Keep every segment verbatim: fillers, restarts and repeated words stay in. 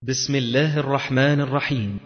بسم الله الرحمن الرحيم.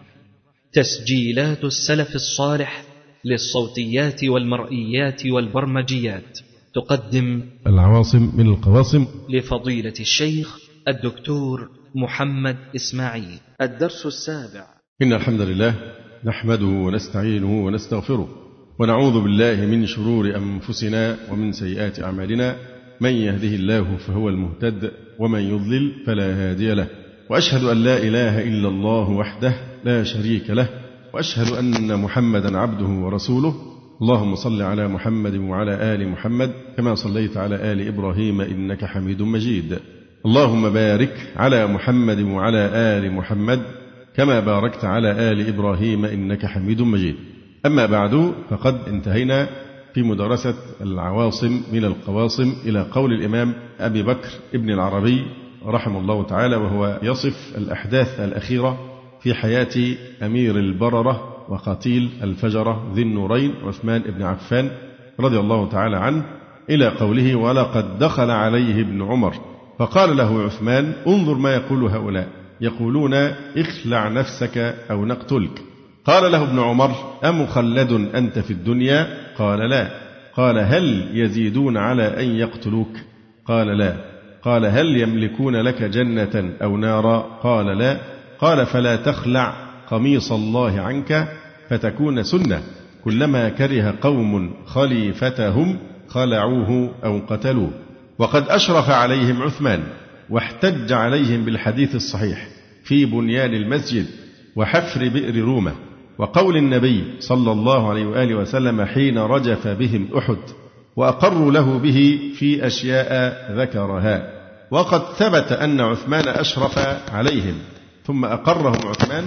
تسجيلات السلف الصالح للصوتيات والمرئيات والبرمجيات تقدم العواصم من القواصم لفضيلة الشيخ الدكتور محمد إسماعيل. الدرس السابع. إن الحمد لله نحمده ونستعينه ونستغفره ونعوذ بالله من شرور أنفسنا ومن سيئات أعمالنا، من يهده الله فهو المهتد ومن يضلل فلا هادي له، وأشهد أن لا إله إلا الله وحده لا شريك له، وأشهد أن محمدا عبده ورسوله. اللهم صل على محمد وعلى آل محمد كما صليت على آل إبراهيم إنك حميد مجيد. اللهم بارك على محمد وعلى آل محمد كما باركت على آل إبراهيم إنك حميد مجيد. أما بعد، فقد انتهينا في مدرسة العواصم من القواصم إلى قول الإمام أبي بكر ابن العربي رحمه الله تعالى، وهو يصف الأحداث الأخيرة في حياة أمير البررة وقتيل الفجرة ذي النورين عثمان بن عفان رضي الله تعالى عنه، إلى قوله: ولقد دخل عليه ابن عمر فقال له عثمان: انظر ما يقول هؤلاء، يقولون اخلع نفسك أو نقتلك. قال له ابن عمر: أمخلد أنت في الدنيا؟ قال: لا. قال: هل يزيدون على أن يقتلوك؟ قال: لا. قال: هل يملكون لك جنة أو نارا؟ قال: لا. قال: فلا تخلع قميص الله عنك فتكون سنة، كلما كره قوم خليفتهم خلعوه أو قتلوه. وقد أشرف عليهم عثمان واحتج عليهم بالحديث الصحيح في بنيان المسجد وحفر بئر رومة، وقول النبي صلى الله عليه وآله وسلم حين رجف بهم أحد، وأقروا له به في أشياء ذكرها. وقد ثبت أن عثمان أشرف عليهم، ثم أقرهم عثمان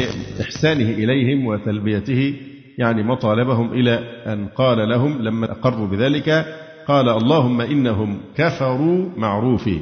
بإحسانه إليهم وتلبيته، يعني مطالبهم، إلى أن قال لهم لما أقروا بذلك: قال: اللهم إنهم كفروا معروفي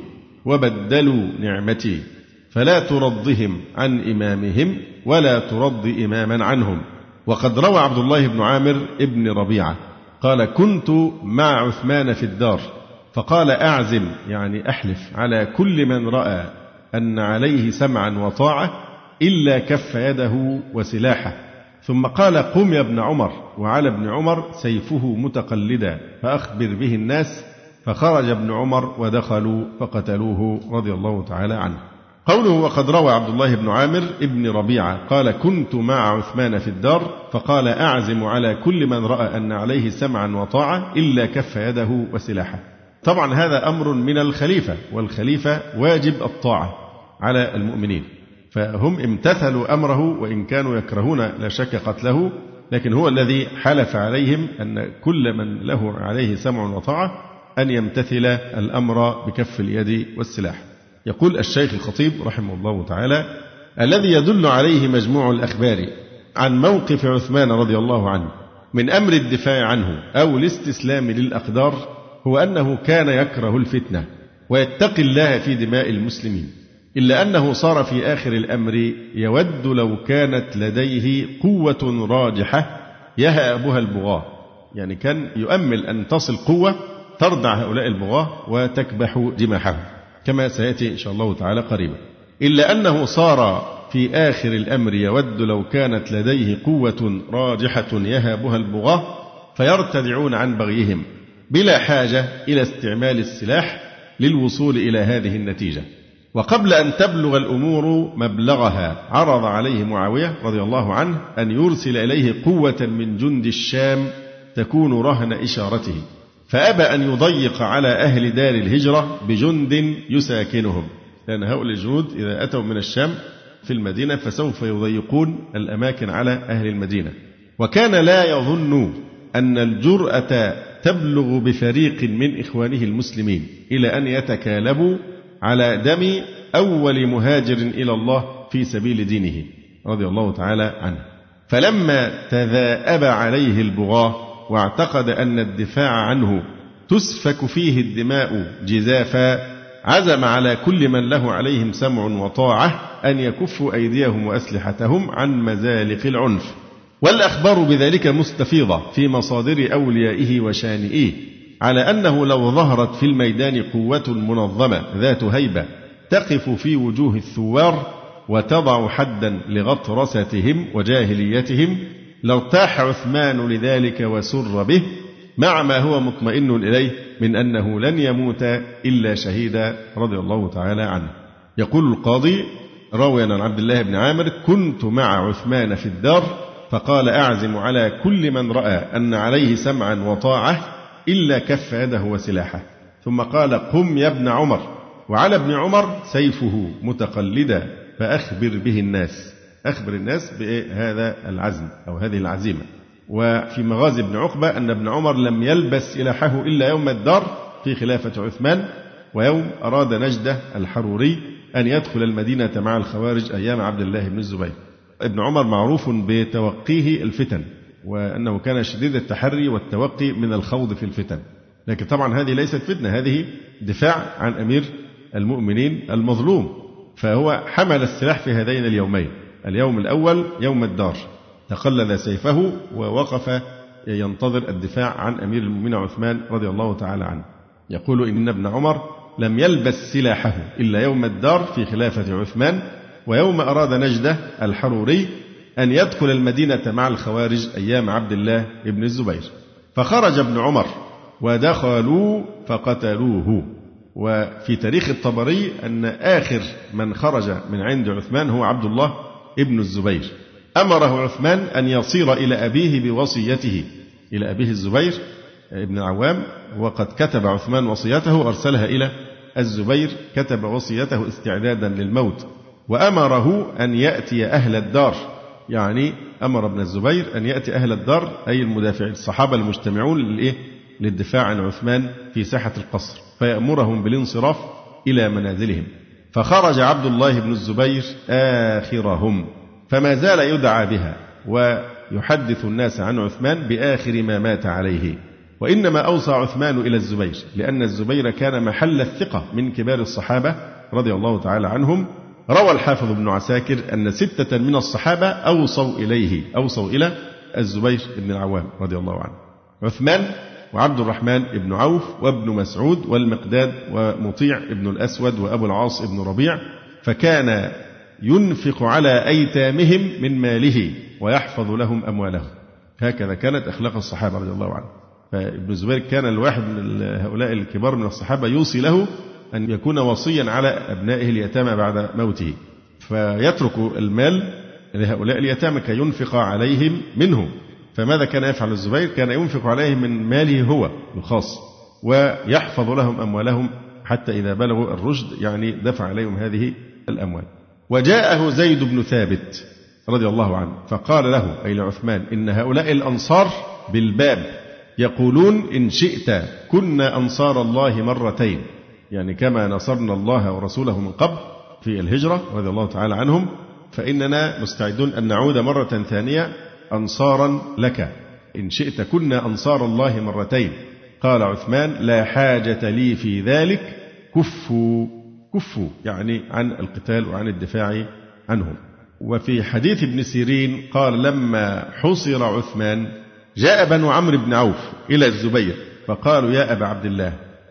وبدلوا نعمتي، فلا ترضهم عن إمامهم ولا ترض إماما عنهم. وقد روى عبد الله بن عامر ابن ربيعة قال: كنت مع عثمان في الدار فقال: أعزم، يعني أحلف، على كل من رأى أن عليه سمعا وطاعة إلا كف يده وسلاحه. ثم قال: قم يا ابن عمر، وعلى ابن عمر سيفه متقلدا، فأخبر به الناس. فخرج ابن عمر ودخلوا فقتلوه رضي الله تعالى عنه. قوله: وقد روى عبد الله بن عامر ابن ربيعة قال: كنت مع عثمان في الدار فقال: أعزم على كل من رأى أن عليه سمعا وطاعة إلا كف يده وسلاحه. طبعا هذا أمر من الخليفة، والخليفة واجب الطاعة على المؤمنين، فهم امتثلوا أمره وإن كانوا يكرهون لا شك قتله، لكن هو الذي حلف عليهم أن كل من له عليه سمع وطاعة أن يمتثل الأمر بكف اليد والسلاح. يقول الشيخ الخطيب رحمه الله تعالى: الذي يدل عليه مجموع الأخبار عن موقف عثمان رضي الله عنه من أمر الدفاع عنه أو الاستسلام للأقدار هو أنه كان يكره الفتنة ويتقي الله في دماء المسلمين، إلا أنه صار في آخر الأمر يود لو كانت لديه قوة راجحة يهابها البغاة، يعني كان يؤمل أن تصل قوة تردع هؤلاء البغاة وتكبح جماحهم، كما سيأتي إن شاء الله تعالى قريبا. إلا أنه صار في آخر الأمر يود لو كانت لديه قوة راجحة يهابها البغاة فيرتدعون عن بغيهم بلا حاجة إلى استعمال السلاح للوصول إلى هذه النتيجة. وقبل أن تبلغ الأمور مبلغها عرض عليه معاوية رضي الله عنه أن يرسل إليه قوة من جند الشام تكون رهن إشارته، فأبى أن يضيق على أهل دار الهجرة بجند يساكنهم، لأن هؤلاء الجنود إذا أتوا من الشام في المدينة فسوف يضيقون الأماكن على أهل المدينة. وكان لا يظن أن الجرأة تبلغ بفريق من إخوانه المسلمين إلى أن يتكالبوا على دم أول مهاجر إلى الله في سبيل دينه رضي الله تعالى عنه. فلما تذاءب عليه البغاة واعتقد أن الدفاع عنه تسفك فيه الدماء جزافا، عزم على كل من له عليهم سمع وطاعة أن يكفوا أيديهم وأسلحتهم عن مزالق العنف. والأخبار بذلك مستفيضة في مصادر أوليائه وشانئيه، على أنه لو ظهرت في الميدان قوة منظمة ذات هيبة تقف في وجوه الثوار وتضع حدا لغطرستهم وجاهليتهم لارتاح عثمان لذلك وسر به، مع ما هو مطمئن إليه من أنه لن يموت إلا شهيدا رضي الله تعالى عنه. يقول القاضي راويا عن عبد الله بن عامر: كنت مع عثمان في الدار فقال: أعزم على كل من رأى أن عليه سمعا وطاعة إلا كف يده وسلاحه، ثم قال: قم يا ابن عمر، وعلى ابن عمر سيفه متقلدا فأخبر به الناس، أخبر الناس بهذا العزم أو هذه العزيمة. وفي مغازي ابن عقبة أن ابن عمر لم يلبس سلاحه إلا يوم الدار في خلافة عثمان، ويوم أراد نجدة الحروري أن يدخل المدينة مع الخوارج أيام عبد الله بن الزبير. ابن عمر معروف بتوقيه الفتن، وأنه كان شديد التحري والتوقي من الخوض في الفتن، لكن طبعا هذه ليست فتنة، هذه دفاع عن أمير المؤمنين المظلوم. فهو حمل السلاح في هذين اليومين، اليوم الأول يوم الدار تقلد سيفه ووقف ينتظر الدفاع عن أمير المؤمنين عثمان رضي الله تعالى عنه. يقول إن ابن عمر لم يلبس سلاحه إلا يوم الدار في خلافة عثمان، ويوم أراد نجدة الحروري أن يدخل المدينة مع الخوارج أيام عبد الله بن الزبير. فخرج ابن عمر ودخلوا فقتلوه. وفي تاريخ الطبري أن آخر من خرج من عند عثمان هو عبد الله ابن الزبير. أمره عثمان أن يصير إلى أبيه بوصيته، إلى أبيه الزبير ابن العوام، وقد كتب عثمان وصيته وأرسلها إلى الزبير، كتب وصيته استعدادا للموت، وأمره أن يأتي أهل الدار، يعني أمر ابن الزبير أن يأتي أهل الدار أي المدافعين الصحابة المجتمعون للإيه؟ للدفاع عن عثمان في ساحة القصر، فيأمرهم بالانصراف إلى منازلهم. فخرج عبد الله بن الزبير آخرهم، فما زال يدعى بها ويحدث الناس عن عثمان بآخر ما مات عليه. وإنما أوصى عثمان إلى الزبير لأن الزبير كان محل الثقة من كبار الصحابة رضي الله تعالى عنهم. روى الحافظ ابن عساكر أن ستة من الصحابة أوصوا إليه، أوصوا إلى الزبير بن العوام رضي الله عنه: عثمان وعبد الرحمن بن عوف وابن مسعود والمقداد ومطيع ابن الأسود وأبو العاص بن ربيع، فكان ينفق على أيتامهم من ماله ويحفظ لهم أموالهم. هكذا كانت أخلاق الصحابة رضي الله عنهم. فابن الزبير كان الواحد من هؤلاء الكبار من الصحابة يوصي له أن يكون وصيا على أبنائه اليتامى بعد موته، فيترك المال لهؤلاء اليتامى كي ينفق عليهم منه. فماذا كان يفعل الزبير؟ كان ينفق عليهم من ماله هو الخاص ويحفظ لهم أموالهم حتى إذا بلغوا الرشد، يعني دفع عليهم هذه الأموال. وجاءه زيد بن ثابت رضي الله عنه فقال له أي لعثمان: إن هؤلاء الأنصار بالباب يقولون إن شئت كنا أنصار الله مرتين، يعني كما نصرنا الله ورسوله من قبل في الهجرة رضي الله تعالى عنهم، فإننا مستعدون أن نعود مرة ثانية أنصارا لك، إن شئت كنا أنصار الله مرتين. قال عثمان: لا حاجة لي في ذلك، كفوا كفوا يعني عن القتال وعن الدفاع عنهم. وفي حديث ابن سيرين قال: لما حصر عثمان جاء بنو عمرو بن عوف إلى الزبير فقالوا: يا أبا عبد الله،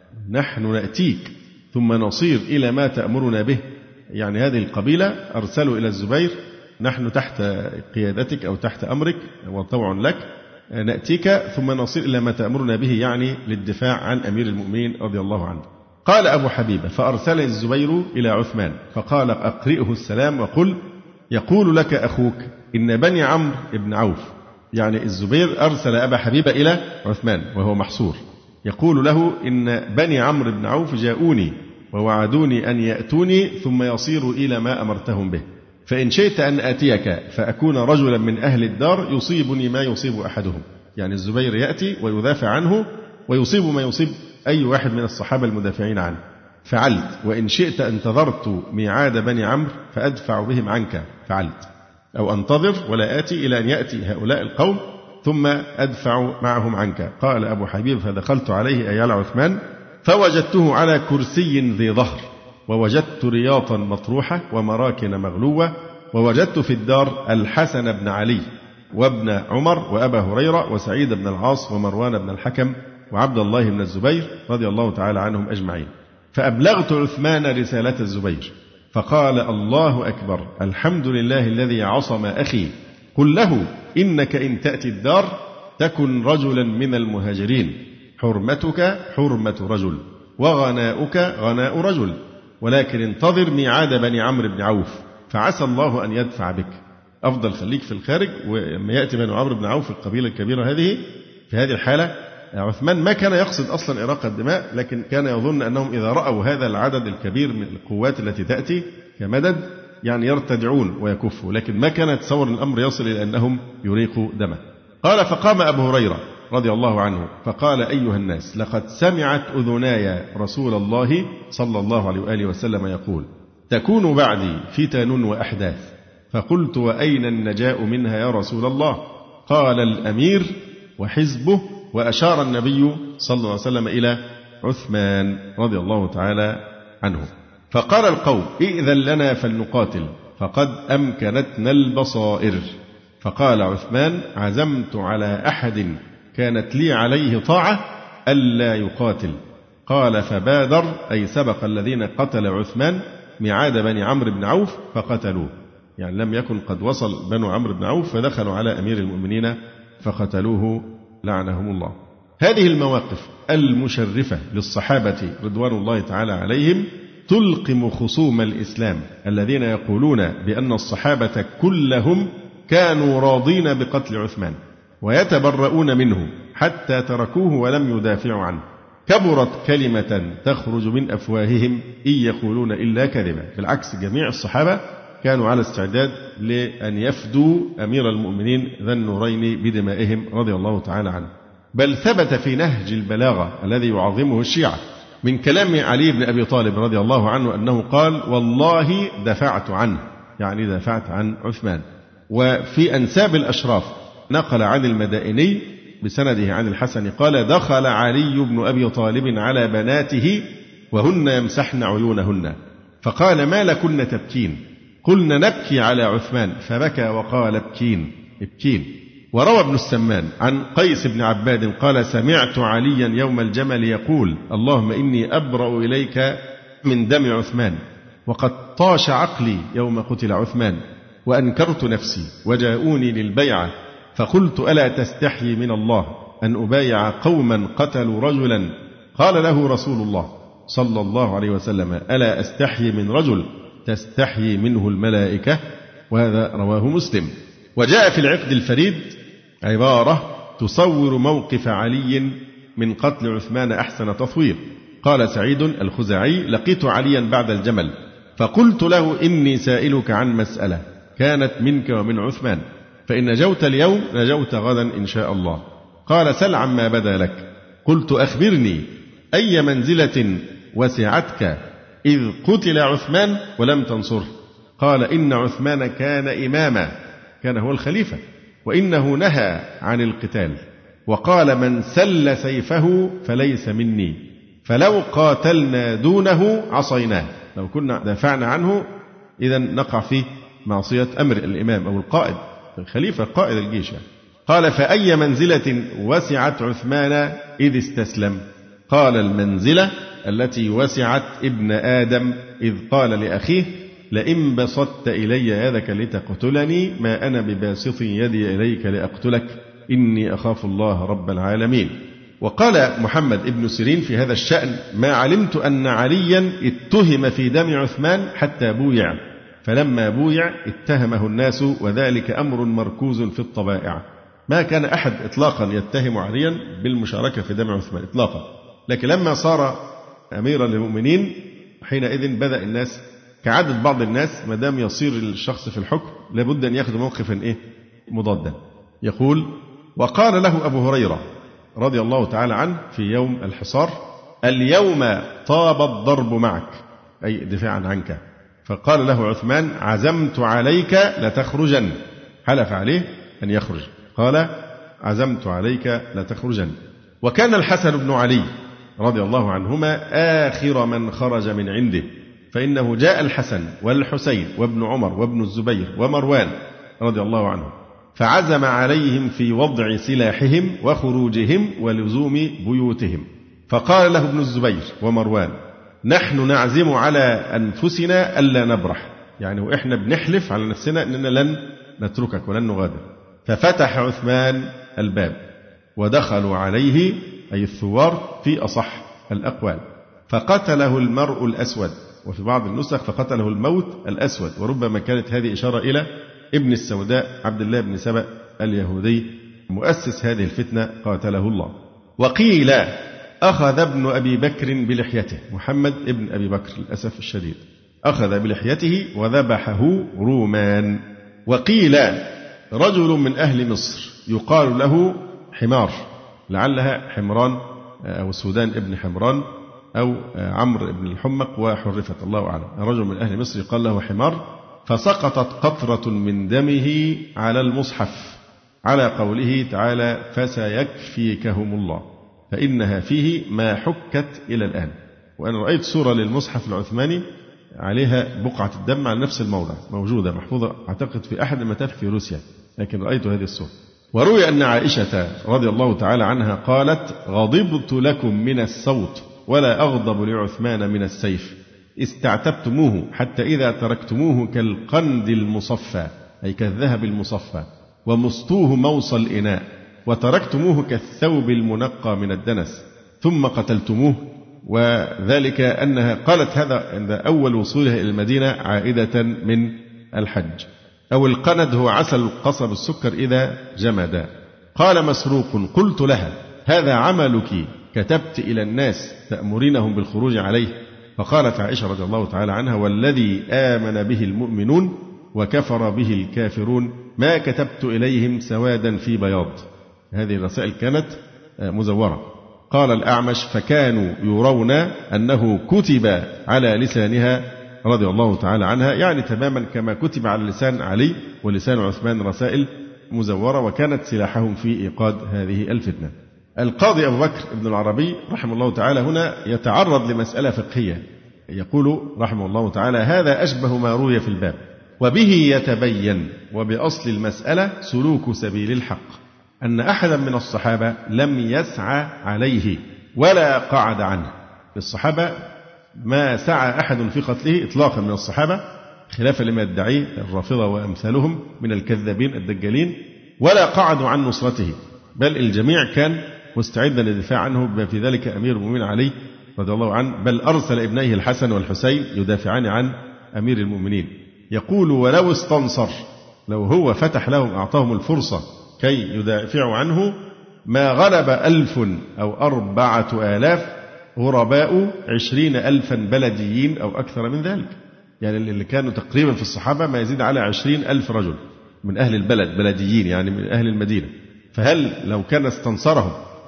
نحن نأتيك ثم نصير إلى ما تأمرنا به. يعني هذه القبيلة أرسلوا إلى الزبير: نحن تحت قيادتك أو تحت أمرك وطوع لك، نأتيك ثم نصير إلى ما تأمرنا به، يعني للدفاع عن أمير المؤمنين رضي الله عنه. قال أبو حبيبة: فأرسل الزبير إلى عثمان فقال: أقرئه السلام وقل يقول لك أخوك إن بني عمرو بن عوف، يعني الزبير أرسل أبا حبيبة إلى عثمان وهو محصور، يقول له إن بني عمرو بن عوف جاءوني ووعدوني أن يأتوني ثم يصيروا إلى ما أمرتهم به، فإن شئت أن آتيك فأكون رجلا من أهل الدار يصيبني ما يصيب أحدهم. يعني الزبير يأتي ويدافع عنه ويصيب ما يصيب أي واحد من الصحابة المدافعين عنه. فعلت، وإن شئت انتظرت ميعاد بني عمرو فأدفع بهم عنك، فعلت، أو أنتظر ولا آتي إلى أن يأتي هؤلاء القوم ثم أدفع معهم عنك. قال أبو حبيب: فدخلت عليه أي على عثمان فوجدته على كرسي ذي ظهر، ووجدت رياضا مطروحة ومراكن مغلوة، ووجدت في الدار الحسن بن علي وابن عمر وأبا هريرة وسعيد بن العاص ومروان بن الحكم وعبد الله بن الزبير رضي الله تعالى عنهم أجمعين. فأبلغت عثمان رسالة الزبير فقال: الله أكبر، الحمد لله الذي عصم أخي. قل له: إنك إن تأتي الدار تكن رجلا من المهاجرين، حرمتك حرمة رجل وغناؤك غناء رجل، ولكن انتظر ميعاد بني عمرو بن عوف فعسى الله أن يدفع بك. أفضل خليك في الخارج، ولما يأتي بني عمرو بن عوف القبيلة الكبيرة هذه في هذه الحالة، عثمان ما كان يقصد أصلا إراقة الدماء، لكن كان يظن أنهم إذا رأوا هذا العدد الكبير من القوات التي تأتي كمدد يعني يرتدعون ويكفوا، لكن ما كان يتصور الأمر يصل إلى أنهم يريقوا دمه. قال: فقام أبو هريرة رضي الله عنه فقال: أيها الناس، لقد سمعت أذناي رسول الله صلى الله عليه وآله وسلم يقول: تكون بعدي فتن وأحداث. فقلت: وأين النجاء منها يا رسول الله؟ قال: الأمير وحزبه. وأشار النبي صلى الله عليه وسلم إلى عثمان رضي الله تعالى عنه. فقال القوم: ائذن لنا فلنقاتل فقد أمكنتنا البصائر. فقال عثمان: عزمت على أحد كانت لي عليه طاعة ألا يقاتل. قال: فبادر، أي سبق الذين قتل عثمان ميعاد بني عمرو بن عوف فقتلوه، يعني لم يكن قد وصل بنو عمرو بن عوف فدخلوا على أمير المؤمنين فقتلوه لعنهم الله. هذه المواقف المشرفة للصحابة رضوان الله تعالى عليهم تلقم خصوم الإسلام الذين يقولون بأن الصحابة كلهم كانوا راضين بقتل عثمان ويتبرؤون منه حتى تركوه ولم يدافعوا عنه. كبرت كلمة تخرج من أفواههم إن يقولون إلا كذبا. بالعكس، جميع الصحابة كانوا على استعداد لأن يفدوا أمير المؤمنين ذا النورين بدمائهم رضي الله تعالى عنه. بل ثبت في نهج البلاغة الذي يعظمه الشيعة من كلام علي بن أبي طالب رضي الله عنه أنه قال: والله دفعت عنه، يعني دفعت عن عثمان. وفي أنساب الأشراف نقل عن المدائني بسنده عن الحسن قال: دخل علي بن أبي طالب على بناته وهن يمسحن عيونهن فقال: ما لكن تبكين؟ قلنا: نبكي على عثمان. فبكى وقال: ابكين ابكين. وروى ابن السمان عن قيس بن عباد قال: سمعت عليا يوم الجمل يقول: اللهم إني أبرأ إليك من دم عثمان، وقد طاش عقلي يوم قتل عثمان، وأنكرت نفسي وجاءوني للبيعة، فقلت: ألا تستحيي من الله أن أبايع قوما قتلوا رجلا؟ قال له رسول الله صلى الله عليه وسلم: ألا أستحيي من رجل تستحيي منه الملائكة؟ وهذا رواه مسلم. وجاء في العقد الفريد عبارة تصور موقف علي من قتل عثمان أحسن تصوير. قال سعيد الخزاعي: لقيت عليا بعد الجمل فقلت له: إني سائلك عن مسألة كانت منك ومن عثمان، فإن نجوت اليوم نجوت غدا إن شاء الله. قال: سل عما بدا لك. قلت: أخبرني أي منزلة وسعتك إذ قتل عثمان ولم تنصره؟ قال: إن عثمان كان إماما، كان هو الخليفة، وإنه نهى عن القتال، وقال: من سل سيفه فليس مني، فلو قاتلنا دونه عصيناه. لو كنا دافعنا عنه إذا نقع في معصية أمر الإمام أو القائد، الخليفة قائد الجيش. قال: فأي منزلة وسعت عثمان إذ استسلم؟ قال: المنزلة التي وسعت ابن آدم إذ قال لأخيه: لئن بسطت إلي يدك لتقتلني ما أنا بباسط يدي إليك لأقتلك إني أخاف الله رب العالمين. وقال محمد ابن سيرين في هذا الشأن: ما علمت أن عليا اتهم في دم عثمان حتى بويع، فلما بويع اتهمه الناس، وذلك أمر مركوز في الطبائع. ما كان أحد إطلاقا يتهم عليا بالمشاركة في دم عثمان إطلاقا، لكن لما صار أميرا للمؤمنين حينئذ بدأ الناس كعادة بعض الناس ما دام يصير الشخص في الحكم لابد أن يأخذ موقفا إيه مضادا. يقول: وقال له أبو هريرة رضي الله تعالى عنه في يوم الحصار: اليوم طاب الضرب معك، أي دفاعا عنك. فقال له عثمان: عزمت عليك لتخرجن، حلف عليه أن يخرج، قال: عزمت عليك لتخرجن. وكان الحسن بن علي رضي الله عنهما آخر من خرج من عنده، فإنه جاء الحسن والحسين وابن عمر وابن الزبير ومروان رضي الله عنهم، فعزم عليهم في وضع سلاحهم وخروجهم ولزوم بيوتهم. فقال له ابن الزبير ومروان: نحن نعزم على أنفسنا ألا نبرح، يعني وإحنا بنحلف على نفسنا أننا لن نتركك ولن نغادر. ففتح عثمان الباب ودخلوا عليه أي الثوار في أصح الأقوال، فقتله المرء الأسود، وفي بعض النسخ فقتله الموت الأسود، وربما كانت هذه إشارة إلى ابن السوداء عبد الله بن سبأ اليهودي مؤسس هذه الفتنة قاتله الله. وقيل أخذ ابن أبي بكر بلحيته، محمد ابن أبي بكر للأسف الشديد أخذ بلحيته وذبحه رومان. وقيل رجل من أهل مصر يقال له حمار، لعلها حمران أو السودان ابن حمران أو عمرو بن الحمق وحرفت، الله أعلم. رجل من أهل مصر يقال له حمار، فسقطت قطرة من دمه على المصحف على قوله تعالى فسيكفيكهم الله، فإنها فيه ما حكت إلى الآن. وأنا رأيت صورة للمصحف العثماني عليها بقعة الدم على نفس الموضع، موجودة محفوظة أعتقد في أحد المتاحف في روسيا، لكن رأيت هذه الصورة. وروي أن عائشة رضي الله تعالى عنها قالت غضبت لكم من الصوت ولا أغضب لعثمان من السيف، استعتبتموه حتى إذا تركتموه كالقند المصفى أي كالذهب المصفى ومصطوه موصى الإناء، وتركتموه كالثوب المنقى من الدنس ثم قتلتموه. وذلك أنها قالت هذا عند أول وصولها إلى المدينة عائدة من الحج. أو القند هو عسل القصب السكر إذا جمد. قال مسروق قلت لها هذا عملك كتبت إلى الناس تأمرينهم بالخروج عليه؟ فقالت عائشة رضي الله تعالى عنها والذي آمن به المؤمنون وكفر به الكافرون ما كتبت إليهم سوادا في بياض. هذه الرسائل كانت مزورة. قال الأعمش فكانوا يرون أنه كتب على لسانها رضي الله تعالى عنها، يعني تماما كما كتب على لسان علي ولسان عثمان رسائل مزورة، وكانت سلاحهم في إيقاد هذه الفتنة. القاضي أبو بكر ابن العربي رحمه الله تعالى هنا يتعرض لمسألة فقهية، يقول رحمه الله تعالى هذا أشبه ما روي في الباب، وبه يتبين وبأصل المسألة سلوك سبيل الحق أن أحدا من الصحابة لم يسعى عليه ولا قعد عنه. الصحابة ما سعى أحد في قتله إطلاقا من الصحابة، خلافا لما يدعيه الرافضة وأمثالهم من الكذابين الدجالين، ولا قعدوا عن نصرته، بل الجميع كان مستعدا للدفاع عنه، بما في ذلك أمير المؤمنين علي رضي الله عنه، بل أرسل ابنيه الحسن والحسين يدافعان عن أمير المؤمنين. يقول ولو استنصر، لو هو فتح لهم أعطاهم الفرصة كي يدافعوا عنه، ما غلب ألف أو أربعة آلاف غرباء عشرين ألفا بلديين أو أكثر من ذلك. يعني اللي كانوا تقريبا في الصحابة ما يزيد على عشرين ألف رجل من أهل البلد بلديين، يعني من أهل المدينة. فهل لو كان استنصرهم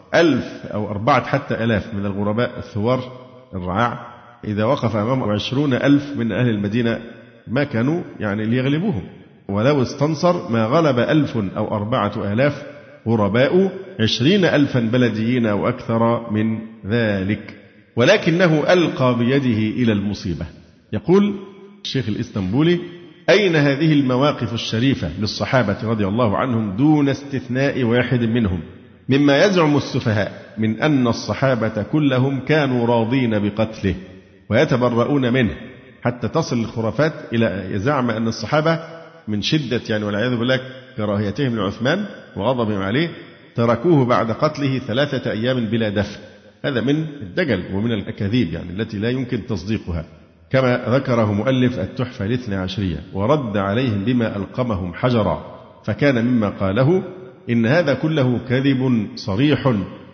ألف أو أربعة حتى ألاف من الغرباء الثوار الرعاع، إذا وقف أمامهم عشرون ألف من أهل المدينة ما كانوا يعني ليغلبوهم. ولو استنصر ما غلب ألف أو أربعة آلاف غرباء عشرين ألفا بلديين أو أكثر من ذلك، ولكنه ألقى بيده إلى المصيبة. يقول الشيخ الإسطنبولي أين هذه المواقف الشريفة للصحابة رضي الله عنهم دون استثناء واحد منهم، مما يزعم السفهاء من أن الصحابة كلهم كانوا راضين بقتله ويتبرؤون منه، حتى تصل الخرافات إلى زعم أن الصحابة من شدة يعني والعياذ بالله كراهيتهم لعثمان وغضبهم عليه تركوه بعد قتله ثلاثة أيام بلا دفن. هذا من الدجل ومن الأكاذيب يعني التي لا يمكن تصديقها، كما ذكره مؤلف التحفة الاثنى عشرية، ورد عليهم بما ألقمهم حجرا، فكان مما قاله إن هذا كله كذب صريح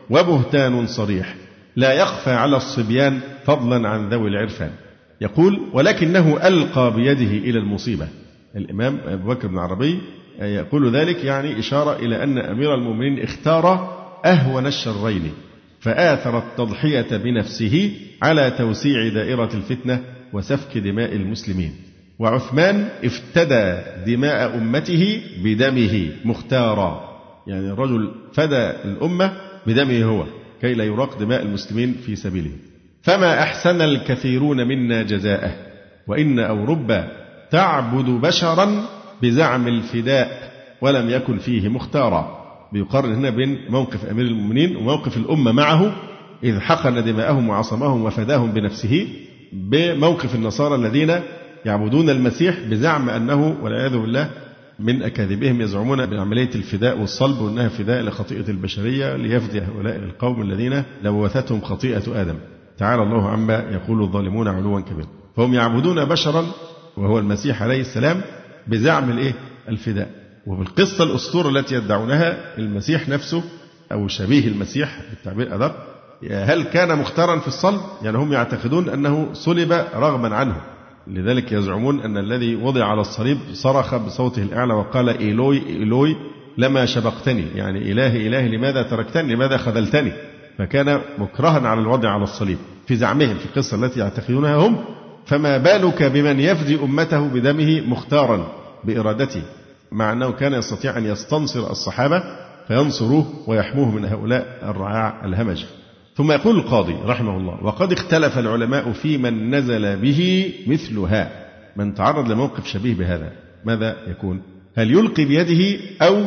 وبهتان صريح لا يخفى على الصبيان فضلا عن ذوي العرفان. يقول ولكنه ألقى بيده إلى المصيبة. الإمام أبو بكر بن العربي يقول ذلك يعني إشارة إلى أن أمير المؤمنين اختار أهون الشرين، فآثر التضحية بنفسه على توسيع دائرة الفتنة وسفك دماء المسلمين. وعثمان افتدى دماء أمته بدمه مختارا، يعني الرجل فدى الأمة بدمه هو كي لا يراق دماء المسلمين في سبيله. فما أحسن الكثيرون منا جزاءه، وإن أوروبا تعبد بشرا بزعم الفداء ولم يكن فيه مختارا. بيقارن هنا بين موقف أمير المؤمنين وموقف الأمة معه، إذ حقن دماءهم وعصمهم وفداهم بنفسه، بموقف النصارى الذين يعبدون المسيح بزعم أنه والعياذ بالله من أكاذيبهم يزعمون بعملية الفداء والصلب وأنها فداء لخطيئة البشرية ليفدي هؤلاء القوم الذين لوثتهم خطيئة آدم. تعالى الله عما يقول الظالمون علوا كبيرا. فهم يعبدون بشرا وهو المسيح عليه السلام بزعم الإيه؟ الفداء. وفي القصة الأسطورة التي يدعونها المسيح نفسه أو شبيه المسيح بالتعبير أدق، هل كان مختارا في الصلب؟ يعني هم يعتقدون أنه صلب رغما عنه، لذلك يزعمون أن الذي وضع على الصليب صرخ بصوته الأعلى وقال إيلوي إيلوي لما شبقتني، يعني إلهي إلهي لماذا تركتني، لماذا خذلتني، فكان مكرها على الوضع على الصليب في زعمهم في القصة التي يعتقدونها هم. فما بالك بمن يفدي أمته بدمه مختارا بإرادته، مع أنه كان يستطيع أن يستنصر الصحابة فينصروه ويحموه من هؤلاء الرعاع الهمج. ثم يقول القاضي رحمه الله: وقد اختلف العلماء في من نزل به مثلها، من تعرض لموقف شبيه بهذا ماذا يكون؟ هل يلقي بيده أو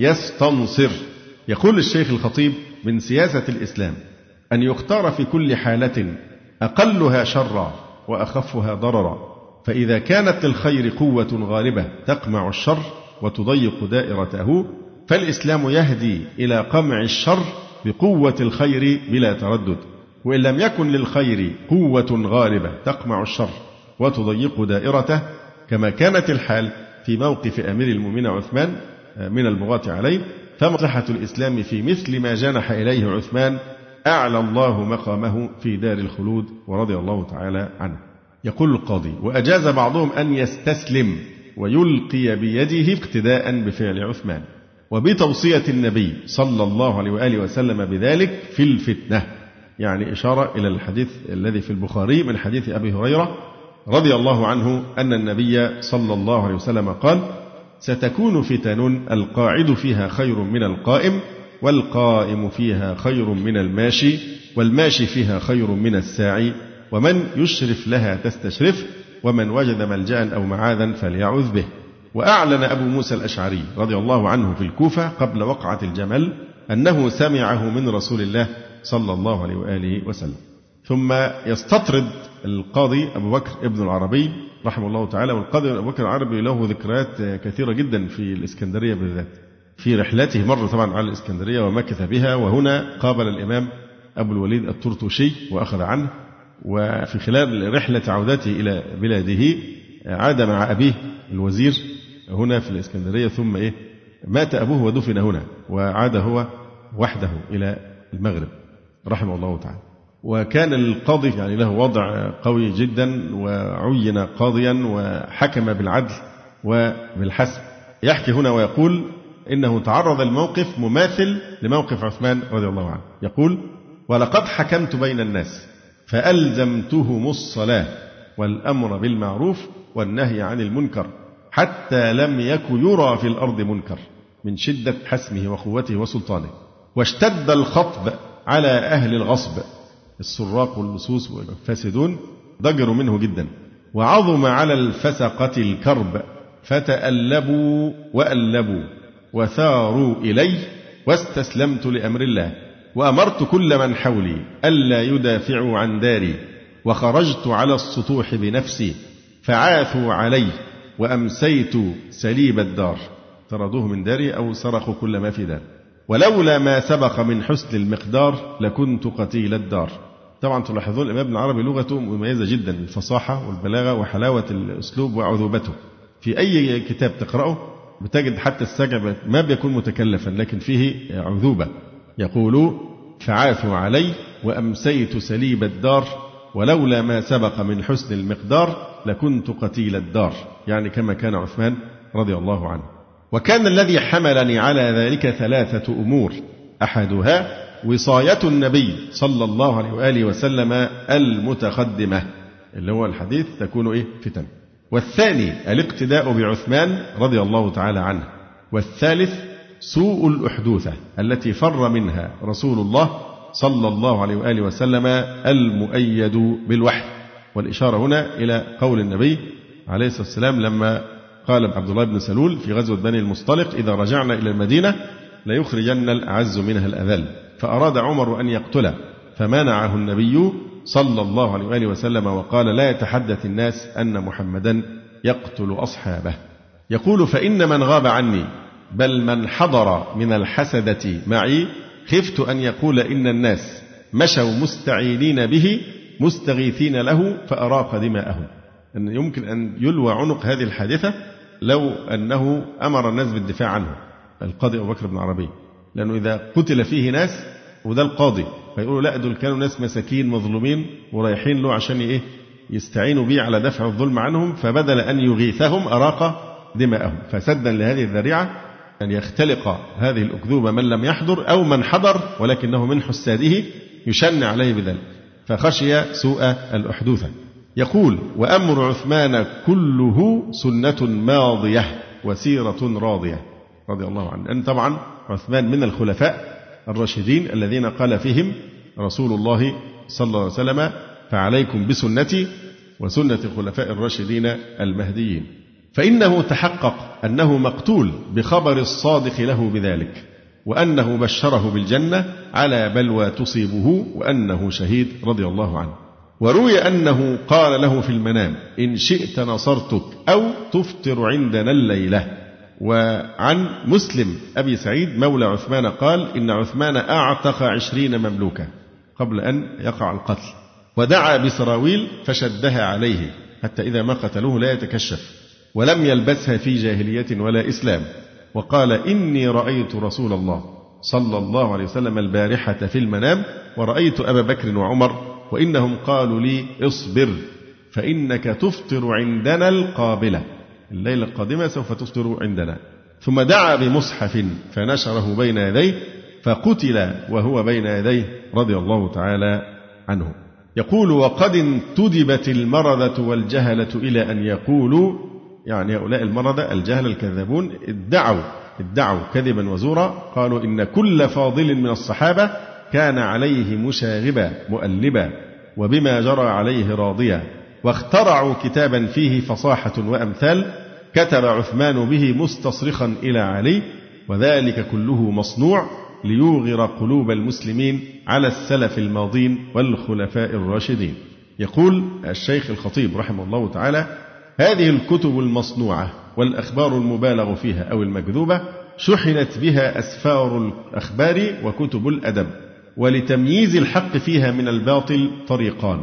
يستنصر؟ يقول الشيخ الخطيب: من سياسة الإسلام أن يختار في كل حالة أقلها شرا وأخفها ضررا، فإذا كانت للخير قوة غالبة تقمع الشر وتضيق دائرته فالإسلام يهدي إلى قمع الشر بقوة الخير بلا تردد، وإن لم يكن للخير قوة غالبة تقمع الشر وتضيق دائرته كما كانت الحال في موقف أمير المؤمنين عثمان من البغاة عليه، فمصلحة الإسلام في مثل ما جنح إليه عثمان أعلى الله مقامه في دار الخلود ورضي الله تعالى عنه. يقول القاضي: وأجاز بعضهم أن يستسلم ويلقي بيده اقتداء بفعل عثمان وبتوصية النبي صلى الله عليه وآله وسلم بذلك في الفتنة، يعني إشارة إلى الحديث الذي في البخاري من حديث أبي هريرة رضي الله عنه أن النبي صلى الله عليه وسلم قال: ستكون فتن القاعد فيها خير من القائم، والقائم فيها خير من الماشي، والماشي فيها خير من الساعي، ومن يشرف لها تستشرف، ومن وجد ملجأ أو معاذا فليعوذ به. وأعلن أبو موسى الأشعري رضي الله عنه في الكوفة قبل وقعة الجمل أنه سمعه من رسول الله صلى الله عليه وآله وسلم. ثم يستطرد القاضي أبو بكر ابن العربي رحمه الله تعالى، والقاضي أبو بكر العربي له ذكريات كثيرة جدا في الإسكندرية بالذات. في رحلته مر طبعا على الإسكندرية ومكث بها، وهنا قابل الإمام أبو الوليد الطرطوشي وأخذ عنه، وفي خلال رحلة عودته إلى بلاده عاد مع أبيه الوزير هنا في الإسكندرية، ثم إيه مات أبوه ودفن هنا، وعاد هو وحده إلى المغرب رحمه الله تعالى. وكان القاضي يعني له وضع قوي جدا، وعين قاضيا وحكم بالعدل وبالحسم. يحكي هنا ويقول إنه تعرض الموقف مماثل لموقف عثمان رضي الله عنه. يقول: ولقد حكمت بين الناس فألزمتهم الصلاة والأمر بالمعروف والنهي عن المنكر حتى لم يك يرى في الأرض منكر من شدة حسمه وقوته وسلطانه، واشتد الخطب على أهل الغصب، السراق واللصوص والفاسدون ضجروا منه جدا، وعظم على الفسقة الكرب فتألبوا وألبوا وثاروا إليه، واستسلمت لأمر الله، وأمرت كل من حولي ألا يدافعوا عن داري، وخرجت على السطوح بنفسي فعاثوا عليه، وأمسيت سليب الدار، طردوه من داري أو سرقوا كل ما في دار، ولولا ما سبق من حسن المقدار لكنت قتيل الدار. طبعا تلاحظون الإمام ابن العربي لغته مميزة جدا بالفصاحة والبلاغة وحلاوة الأسلوب وعذوبته. في أي كتاب تقرأه بتجد حتى السجع ما بيكون متكلفا لكن فيه عذوبة. يقول: فعاثوا عليه وأمسيت سليب الدار ولولا ما سبق من حسن المقدار لكنت قتيل الدار، يعني كما كان عثمان رضي الله عنه. وكان الذي حملني على ذلك ثلاثة أمور: أحدها وصاية النبي صلى الله عليه وآله وسلم المتقدمة، اللي هو الحديث تكون إيه فتن، والثاني الاقتداء بعثمان رضي الله تعالى عنه، والثالث سوء الأحدوثة التي فر منها رسول الله صلى الله عليه وآله وسلم المؤيد بالوحي. والإشارة هنا إلى قول النبي عليه الصلاة والسلام لما قال عبد الله بن سلول في غزوة بني المصطلق: إذا رجعنا إلى المدينة ليخرجن الأعز منها الأذل، فأراد عمر أن يقتله فمنعه النبي صلى الله عليه وآله وسلم وقال: لا يتحدث الناس أن محمدا يقتل أصحابه. يقول: فإن من غاب عني بل من حضر من الحسدة معي خفت أن يقول إن الناس مشوا مستعينين به مستغيثين له فأراق دماءهم. أن يمكن أن يلوى عنق هذه الحادثة لو أنه أمر الناس بالدفاع عنه، القاضي أبو بكر بن عربي، لأنه إذا قتل فيه ناس وده القاضي فيقولوا لا دول كانوا ناس مساكين مظلومين ورايحين له عشان إيه يستعينوا به على دفع الظلم عنهم، فبدل أن يغيثهم أراق دماءهم. فسدا لهذه الذريعة أن يختلق هذه الأكذوبة من لم يحضر أو من حضر ولكنه من حساده يشن عليه بذلك، فخشي سوء الأحدوثة. يقول: وأمر عثمان كله سنة ماضية وسيرة راضية رضي الله عنه. أن طبعا عثمان من الخلفاء الراشدين الذين قال فيهم رسول الله صلى الله عليه وسلم: فعليكم بسنتي وسنة الخلفاء الراشدين المهديين. فإنه تحقق أنه مقتول بخبر الصادق له بذلك، وأنه بشره بالجنة على بلوى تصيبه، وأنه شهيد رضي الله عنه. وروي أنه قال له في المنام: إن شئت نصرتك أو تفطر عندنا الليلة. وعن مسلم أبي سعيد مولى عثمان قال: إن عثمان أعتق عشرين مملوكا قبل أن يقع القتل، ودعا بسراويل فشدها عليه حتى إذا ما قتلوه لا يتكشف، ولم يلبسها في جاهلية ولا إسلام، وقال: إني رأيت رسول الله صلى الله عليه وسلم البارحة في المنام، ورأيت أبا بكر وعمر، وإنهم قالوا لي: اصبر فإنك تفطر عندنا القابلة، الليلة القادمة سوف تفطر عندنا. ثم دعا بمصحف فنشره بين يديه فقتل وهو بين يديه رضي الله تعالى عنه. يقول: وقد انتدبت المردة والجهلة إلى أن يقولوا، يعني هؤلاء المردة الجهل الكذابون ادعوا ادعوا كذبا وزورا، قالوا إن كل فاضل من الصحابة كان عليه مشاغبا مؤلبا وبما جرى عليه راضيا، واخترعوا كتابا فيه فصاحة وأمثال كتب عثمان به مستصرخا إلى علي، وذلك كله مصنوع ليوغر قلوب المسلمين على السلف الماضين والخلفاء الراشدين. يقول الشيخ الخطيب رحمه الله تعالى: هذه الكتب المصنوعة والأخبار المبالغ فيها أو المكذوبة شحنت بها أسفار الأخبار وكتب الأدب، ولتمييز الحق فيها من الباطل طريقان: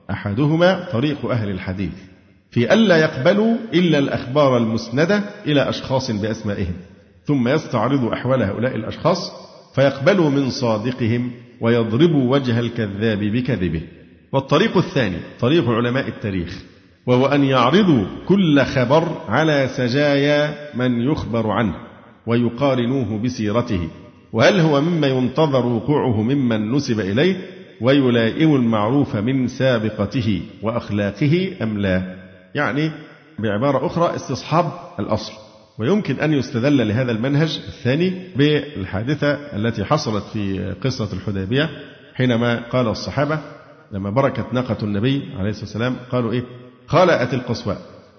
أحدهما طريق أهل الحديث في ألا يقبلوا إلا الأخبار المسندة إلى أشخاص بأسمائهم، ثم يستعرضوا أحوال هؤلاء الأشخاص فيقبلوا من صادقهم ويضربوا وجه الكذاب بكذبه. والطريق الثاني طريق علماء التاريخ، وهو أن يعرضوا كل خبر على سجايا من يخبر عنه ويقارنوه بسيرته، وهل هو مما ينتظر وقوعه ممن نسب إليه ويلائم المعروف من سابقته وأخلاقه أم لا. يعني بعبارة أخرى استصحاب الأصل. ويمكن أن يستدل لهذا المنهج الثاني بالحادثة التي حصلت في قصة الحديبية، حينما قال الصحابة لما بركت ناقة النبي عليه الصلاة والسلام قالوا إيه؟ خلأت القصواء،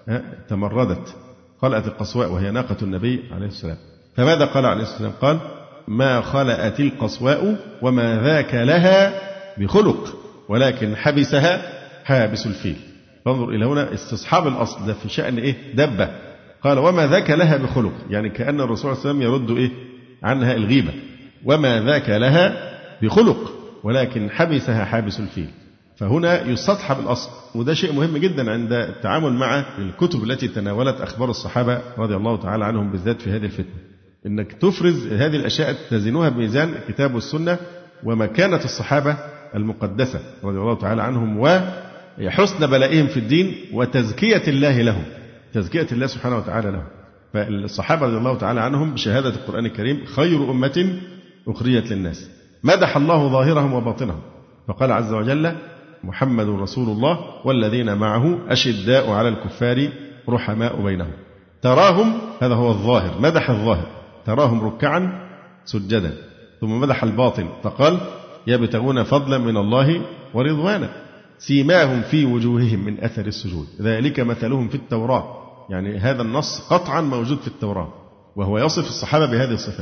تمردت، خلأت القصواء وهي ناقة النبي عليه الصلاة والسلام. فماذا قال عليه الصلاة والسلام؟ قال: ما خلأت القصواء وما ذاك لها بخلق ولكن حبسها حابس الفيل. فانظر إلى هنا استصحاب الأصل ده في شأن إيه؟ دبة. قال: وما ذاك لها بخلق، يعني كأن الرسول صلى الله عليه وسلم يرد إيه؟ عنها الغيبة. وما ذاك لها بخلق ولكن حبسها حابس الفيل. فهنا يستصحب الأصل، وده شيء مهم جدا عند التعامل مع الكتب التي تناولت أخبار الصحابة رضي الله تعالى عنهم بالذات في هذه الفتنة، إنك تفرز هذه الأشياء تزنوها بميزان الكتاب والسنة ومكانة الصحابة المقدسة رضي الله تعالى عنهم وحسن بلائهم في الدين وتزكية الله لهم، تزكية الله سبحانه وتعالى لهم. فالصحابة رضي الله تعالى عنهم بشهادة القرآن الكريم خير أمة أخرجت للناس، مدح الله ظاهرهم وباطنهم، فقال عز وجل: محمد رسول الله والذين معه أشداء على الكفار رحماء بينهم. تراهم، هذا هو الظاهر، مدح الظاهر، تراهم ركعا سجدا. ثم مدح الباطن فقال: يبتغون فضلا من الله ورضوانا سيماهم في وجوههم من أثر السجود ذلك مثلهم في التوراة. يعني هذا النص قطعا موجود في التوراة، وهو يصف الصحابة بهذه الصفات.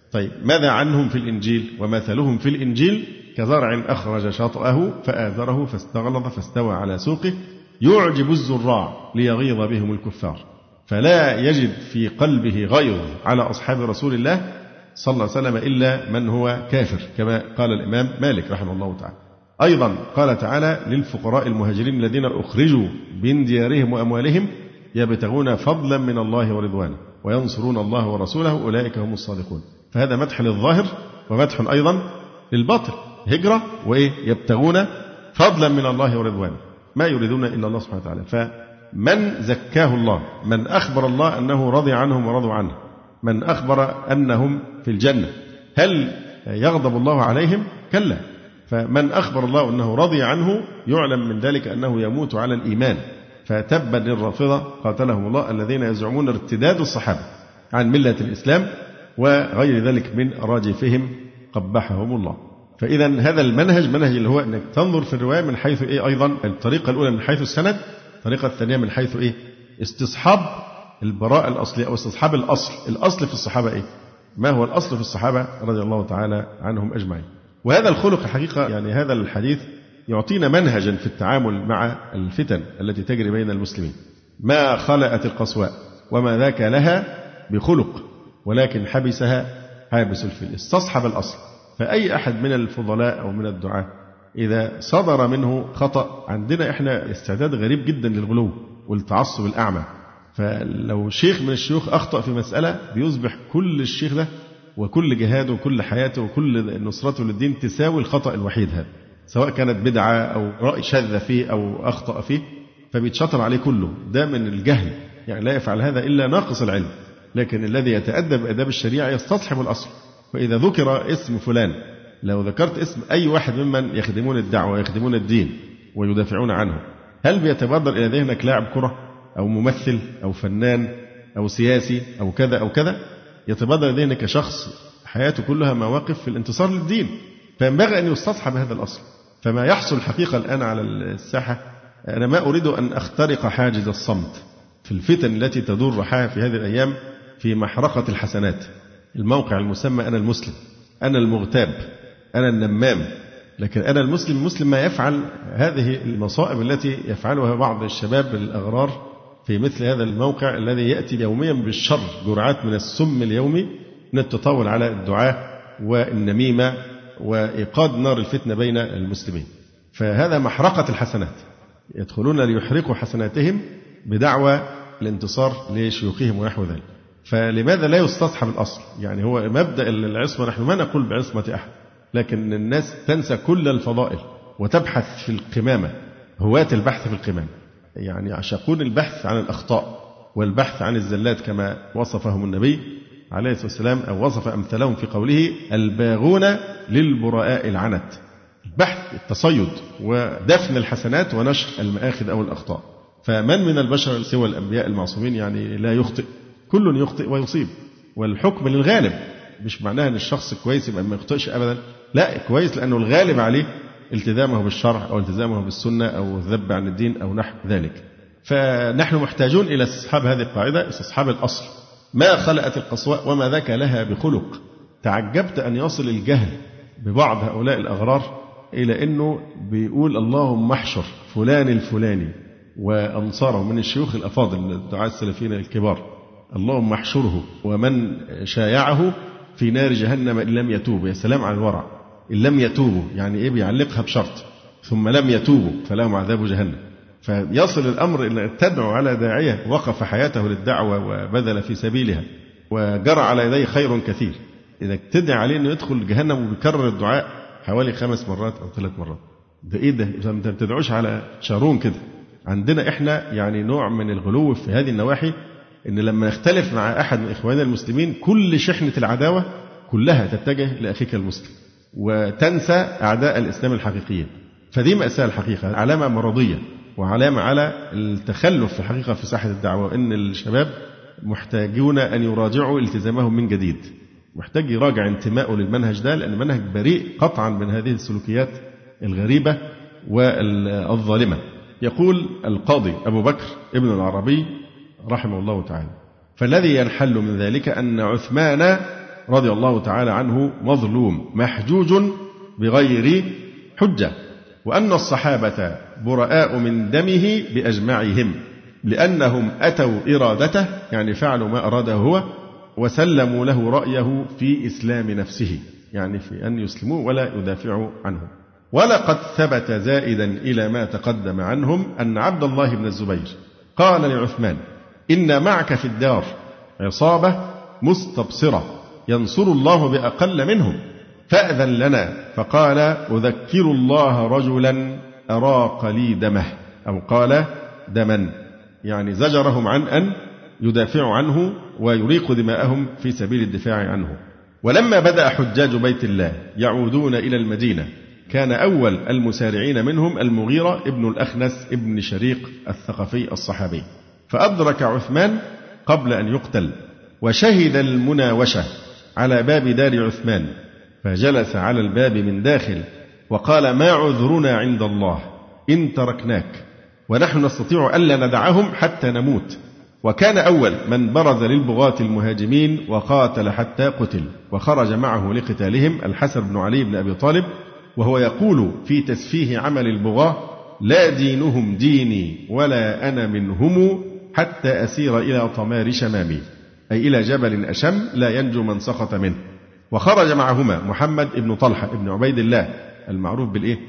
طيب ماذا عنهم في الإنجيل؟ ومثلهم في الإنجيل كزرع أخرج شطأه فآزره فاستغلظ فاستوى على سوقه يعجب الزراع ليغيظ بهم الكفار. فلا يجد في قلبه غيظ على أصحاب رسول الله صلى الله عليه وسلم إلا من هو كافر، كما قال الإمام مالك رحمه الله تعالى. أيضا قال تعالى للفقراء المهاجرين الذين أخرجوا من ديارهم وأموالهم يبتغون فضلا من الله ورضوانه وينصرون الله ورسوله أولئك هم الصادقون. فهذا مدح للظاهر ومدح أيضا للباطن، هجرة وإيه؟ يبتغون فضلا من الله ورضوانه، ما يريدون إلا الله سبحانه وتعالى. فمن زكاه الله، من أخبر الله أنه رضي عنهم ورضوا عنه، من أخبر أنهم في الجنة، هل يغضب الله عليهم؟ كلا. فمن أخبر الله أنه رضي عنه يعلم من ذلك أنه يموت على الإيمان. فتبا للرافضة قاتلهم الله الذين يزعمون ارتداد الصحابة عن ملة الإسلام وغير ذلك من أراجفهم قبحهم الله. فإذا هذا المنهج منهج اللي هو أنك تنظر في الرواية من حيث إيه أيضا الطريقة الأولى من حيث السند، الطريقة الثانية من حيث إيه استصحاب البراءة الأصلية أو استصحاب الأصل. الأصل في الصحابة إيه؟ ما هو الأصل في الصحابة رضي الله تعالى عنهم أجمعين. وهذا الخلق حقيقة يعني هذا الحديث يعطينا منهجا في التعامل مع الفتن التي تجري بين المسلمين. ما خلأت القصواء وما ذاك لها بخلق ولكن حبسها حابس الفيل. استصحب الأصل. فأي أحد من الفضلاء أو من الدعاة إذا صدر منه خطأ، عندنا إحنا استعداد غريب جدا للغلو والتعصب الأعمى. فلو شيخ من الشيوخ أخطأ في مسألة بيصبح كل الشيخ ده وكل جهاده وكل حياته وكل نصرته للدين تساوي الخطأ الوحيد هذا، سواء كانت بدعة أو رأي شاذ فيه أو أخطأ فيه، فبيتشطر عليه كله. ده من الجهل، يعني لا يفعل هذا إلا ناقص العلم. لكن الذي يتأدب بآداب الشريعة يستصحب الأصل. فإذا ذكر اسم فلان، لو ذكرت اسم أي واحد ممن يخدمون الدعوة ويخدمون الدين ويدافعون عنه، هل بيتبادر إلى ذهنك لاعب كرة أو ممثل أو فنان أو سياسي أو كذا أو كذا؟ يتبادر إلى ذهنك شخص حياته كلها مواقف في الانتصار للدين. فينبغي أن يستصحب هذا الأصل. فما يحصل حقيقة الآن على الساحة، أنا ما أريد أن أخترق حاجز الصمت في الفتن التي تدور رحاها في هذه الأيام في محرقة الحسنات. الموقع المسمى أنا المسلم، أنا المغتاب، أنا النمام. لكن أنا المسلم، مسلم ما يفعل هذه المصائب التي يفعلها بعض الشباب الأغرار في مثل هذا الموقع الذي يأتي يوميا بالشر، جرعات من السم اليومي من التطاول على الدعاة والنميمة وإيقاد نار الفتنة بين المسلمين. فهذا محرقة الحسنات، يدخلون ليحرقوا حسناتهم بدعوى الانتصار لشيوخهم ونحو ذلك. فلماذا لا يستصحب الأصل؟ يعني هو مبدأ العصمة، نحن ما نقول بعصمة أحد، لكن الناس تنسى كل الفضائل وتبحث في القمامة، هواة البحث في القمامة، يعني يعشقون البحث عن الأخطاء والبحث عن الزلات كما وصفهم النبي عليه الصلاة والسلام، أو وصف أمثالهم في قوله الباغون للبراء العنت. البحث، التصيد ودفن الحسنات ونشر المآخذ أو الأخطاء. فمن من البشر سوى الأنبياء المعصومين يعني لا يخطئ؟ كل يخطئ ويصيب، والحكم للغالب. مش معناها أن الشخص كويس يبقى ما يخطئش أبدا، لا، كويس لأنه الغالب عليه التزامه بالشرع أو التزامه بالسنة أو الذب عن الدين أو نحو ذلك. فنحن محتاجون إلى استصحاب هذه القاعدة، استصحاب الأصل. ما خلأت القصواء وما ذاك لها بخلق. تعجبت أن يصل الجهل ببعض هؤلاء الأغرار إلى أنه بيقول اللهم احشر فلان الفلاني وأنصاره من الشيوخ الأفاضل الدعاة السلفيين الكبار، اللهم احشره ومن شايعه في نار جهنم إن لم يتوبوا. يا سلام على الورع، إن لم يتوبوا يعني إيه؟ بيعلقها بشرط، ثم لم يتوبوا فلهم عذاب جهنم. فيصل الأمر إلى تدعو على داعية وقف حياته للدعوة وبذل في سبيلها وجرى على يديه خير كثير، إذا تدعي عليه أنه يدخل جهنم وبيكرر الدعاء حوالي خمس مرات أو ثلاث مرات. ده إيه ده؟ أنت ما بتدعوش على شارون كده. عندنا إحنا يعني نوع من الغلو في هذه النواحي، إن لما نختلف مع أحد من إخواننا المسلمين كل شحنة العداوة كلها تتجه لأخيك المسلم وتنسى أعداء الإسلام الحقيقيين. فدي مأساة الحقيقة، علامة مرضية وعلامة على التخلف في الحقيقة في ساحة الدعوة، إن الشباب محتاجون أن يراجعوا التزامهم من جديد، محتاج يراجع انتمائه للمنهج ده، لأن منهج بريء قطعا من هذه السلوكيات الغريبة والظالمة. يقول القاضي أبو بكر ابن العربي رحمه الله تعالى: فالذي ينحل من ذلك أن عثمان رضي الله تعالى عنه مظلوم محجوج بغير حجة، وأن الصحابة براء من دمه بأجمعهم، لأنهم أتوا إرادته، يعني فعلوا ما أراده هو، وسلموا له رأيه في إسلام نفسه، يعني في أن يسلموا ولا يدافعوا عنه. ولقد ثبت زائدا إلى ما تقدم عنهم أن عبد الله بن الزبير قال لعثمان: إن معك في الدار عصابة مستبصرة ينصر الله بأقل منهم، فأذن لنا. فقال: أذكر الله رجلا أراق لي دمه، أو قال دما، يعني زجرهم عن أن يدافعوا عنه ويريق دماءهم في سبيل الدفاع عنه. ولما بدأ حجاج بيت الله يعودون إلى المدينة، كان أول المسارعين منهم المغيرة ابن الأخنس ابن شريق الثقفي الصحابي، فأدرك عثمان قبل أن يقتل، وشهد المناوشة على باب دار عثمان، فجلس على الباب من داخل وقال: ما عذرنا عند الله إن تركناك، ونحن نستطيع ألا ندعهم حتى نموت. وكان أول من برز للبغاة المهاجمين وقاتل حتى قتل، وخرج معه لقتالهم الحسن بن علي بن أبي طالب، وهو يقول في تسفيه عمل البغاة: لا دينهم ديني ولا أنا منهم حتى أسير إلى طمار شمامي، أي إلى جبل أشم لا ينجو من سقط منه. وخرج معهما محمد بن طلحة بن عبيد الله المعروف بالإيه؟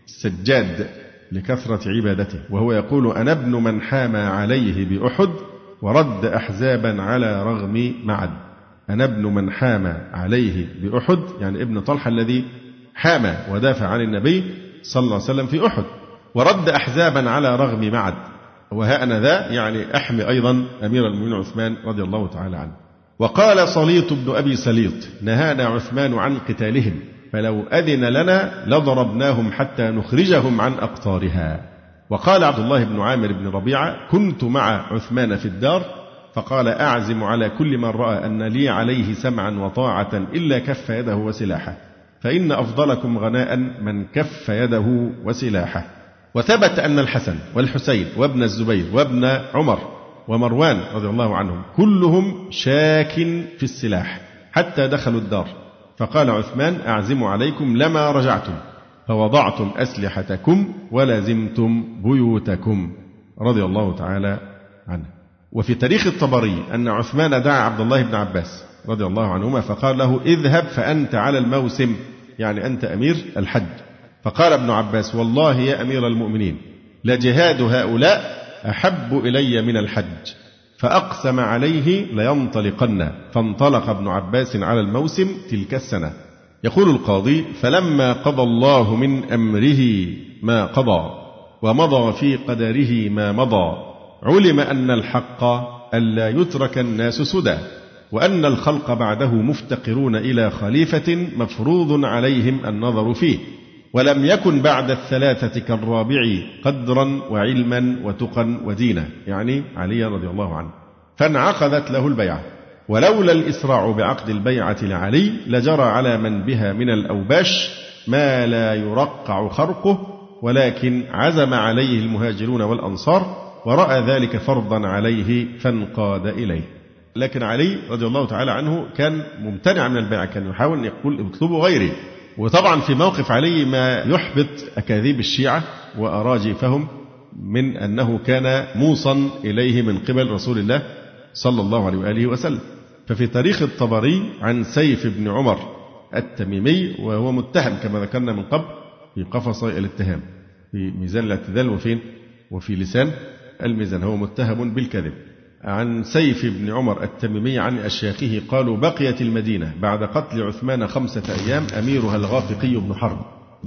السجاد لكثرة عبادته، وهو يقول: أنا ابن من حامى عليه بأحد ورد أحزابا على رغم معد. أنا ابن من حامى عليه بأحد، يعني ابن طلحة الذي حامى ودافع عن النبي صلى الله عليه وسلم في أحد، ورد أحزابا على رغم معد. وها أنا ذا، يعني أحمي أيضا أمير المؤمنين عثمان رضي الله تعالى عنه. وقال صليط بن أبي سليط: نهانا عثمان عن قتالهم، فلو أذن لنا لضربناهم حتى نخرجهم عن أقطارها. وقال عبد الله بن عامر بن ربيعة: كنت مع عثمان في الدار، فقال: أعزم على كل من رأى أن لي عليه سمعا وطاعة إلا كف يده وسلاحه، فإن أفضلكم غناء من كف يده وسلاحه. وثبت أن الحسن والحسين وابن الزبير وابن عمر ومروان رضي الله عنهم كلهم شاك في السلاح حتى دخلوا الدار، فقال عثمان: أعزم عليكم لما رجعتم، فوضعتم أسلحتكم ولازمتم بيوتكم، رضي الله تعالى عنه. وفي تاريخ الطبري أن عثمان دعا عبد الله بن عباس رضي الله عنهما فقال له: اذهب فأنت على الموسم، يعني أنت أمير الحج. فقال ابن عباس: والله يا أمير المؤمنين لجهاد هؤلاء أحب إلي من الحج، فأقسم عليه لينطلقن، فانطلق ابن عباس على الموسم تلك السنة. يقول القاضي: فلما قضى الله من أمره ما قضى ومضى في قدره ما مضى، علم أن الحق ألا يترك الناس سدى، وأن الخلق بعده مفتقرون إلى خليفة مفروض عليهم النظر فيه، ولم يكن بعد الثلاثة كالرابع قدرا وعلما وتقا ودينا، يعني علي رضي الله عنه، فانعقدت له البيعة. ولولا الإسراع بعقد البيعة لعلي لجرى على من بها من الأوباش ما لا يرقع خرقه، ولكن عزم عليه المهاجرون والأنصار، ورأى ذلك فرضا عليه فانقاد إليه. لكن علي رضي الله تعالى عنه كان ممتنع من البيعة، كان يحاول أن يقول اطلبوا غيري. وطبعا في موقف علي ما يحبط أكاذيب الشيعة وأراجيفهم من أنه كان موصى إليه من قبل رسول الله صلى الله عليه وآله وسلم. ففي تاريخ الطبري عن سيف بن عمر التميمي، وهو متهم كما ذكرنا من قبل في قفص الاتهام في ميزان الاعتدال وفين وفي لسان الميزان، هو متهم بالكذب. عن سيف بن عمر التميمي عن أشياخه قالوا: بقيت المدينة بعد قتل عثمان خمسة أيام أميرها الغافقي بن حرب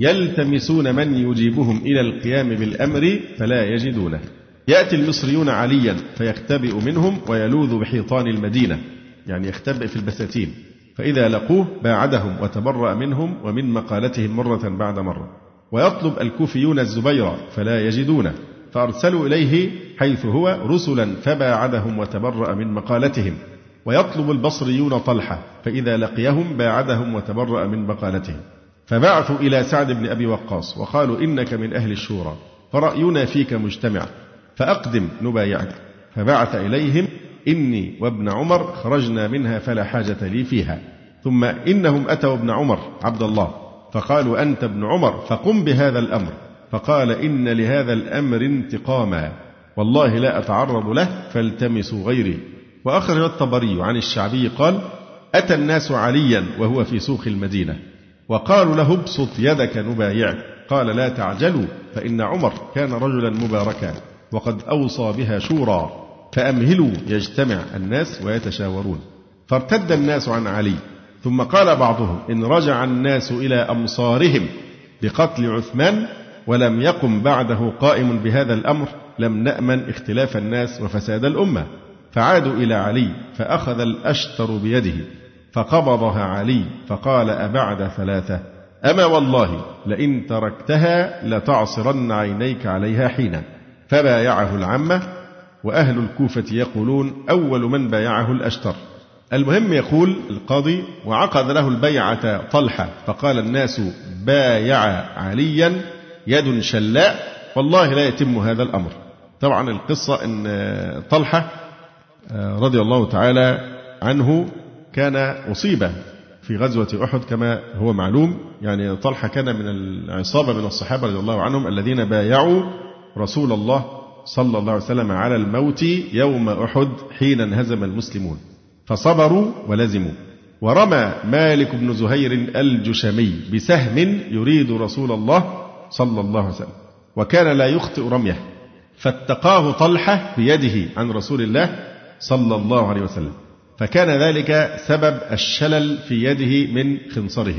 يلتمسون من يجيبهم إلى القيام بالأمر فلا يجدونه، يأتي المصريون عليا فيختبئ منهم ويلوذ بحيطان المدينة، يعني يختبئ في البساتين، فإذا لقوه باعدهم وتبرأ منهم ومن مقالتهم مرة بعد مرة، ويطلب الكوفيون الزبير فلا يجدونه، فأرسلوا إليه حيث هو رسلا فباعدهم وتبرأ من مقالتهم، ويطلب البصريون طلحة فإذا لقيهم باعدهم وتبرأ من مقالتهم، فبعثوا إلى سعد بن أبي وقاص وقالوا: إنك من أهل الشورى فرأينا فيك مجتمع، فأقدم نبايعك. فبعث إليهم: إني وابن عمر خرجنا منها فلا حاجة لي فيها. ثم إنهم أتوا ابن عمر عبد الله فقالوا أنت ابن عمر فقم بهذا الأمر، فقال إن لهذا الأمر انتقاما والله لا أتعرض له فالتمسوا غيري. وأخرج الطبري عن الشعبي قال أتى الناس عليا وهو في سوق المدينة وقالوا له ابسط يدك نبايعك، قال لا تعجلوا فإن عمر كان رجلا مباركا وقد أوصى بها شورى، فأمهلوا يجتمع الناس ويتشاورون. فارتد الناس عن علي، ثم قال بعضهم إن رجع الناس إلى أمصارهم بقتل عثمان ولم يقم بعده قائم بهذا الأمر لم نأمن اختلاف الناس وفساد الأمة. فعادوا إلى علي فأخذ الأشتر بيده فقبضها علي فقال أبعد ثلاثة أما والله لئن تركتها لتعصرن عينيك عليها حينا. فبايعه العامة، وأهل الكوفة يقولون أول من بايعه الأشتر. المهم يقول القاضي وعقد له البيعة طلحة فقال الناس بايع عليا يد شلاء والله لا يتم هذا الأمر. طبعا القصة أن طلحة رضي الله تعالى عنه كان أصيب في غزوة أحد كما هو معلوم، يعني طلحة كان من العصابة من الصحابة رضي الله عنهم الذين بايعوا رسول الله صلى الله عليه وسلم على الموت يوم أحد حين انهزم المسلمون، فصبروا ولزموا. ورمى مالك بن زهير الجشمي بسهم يريد رسول الله صلى الله عليه وسلم وكان لا يخطئ رميه، فاتقاه طلحة بيده عن رسول الله صلى الله عليه وسلم، فكان ذلك سبب الشلل في يده من خنصره،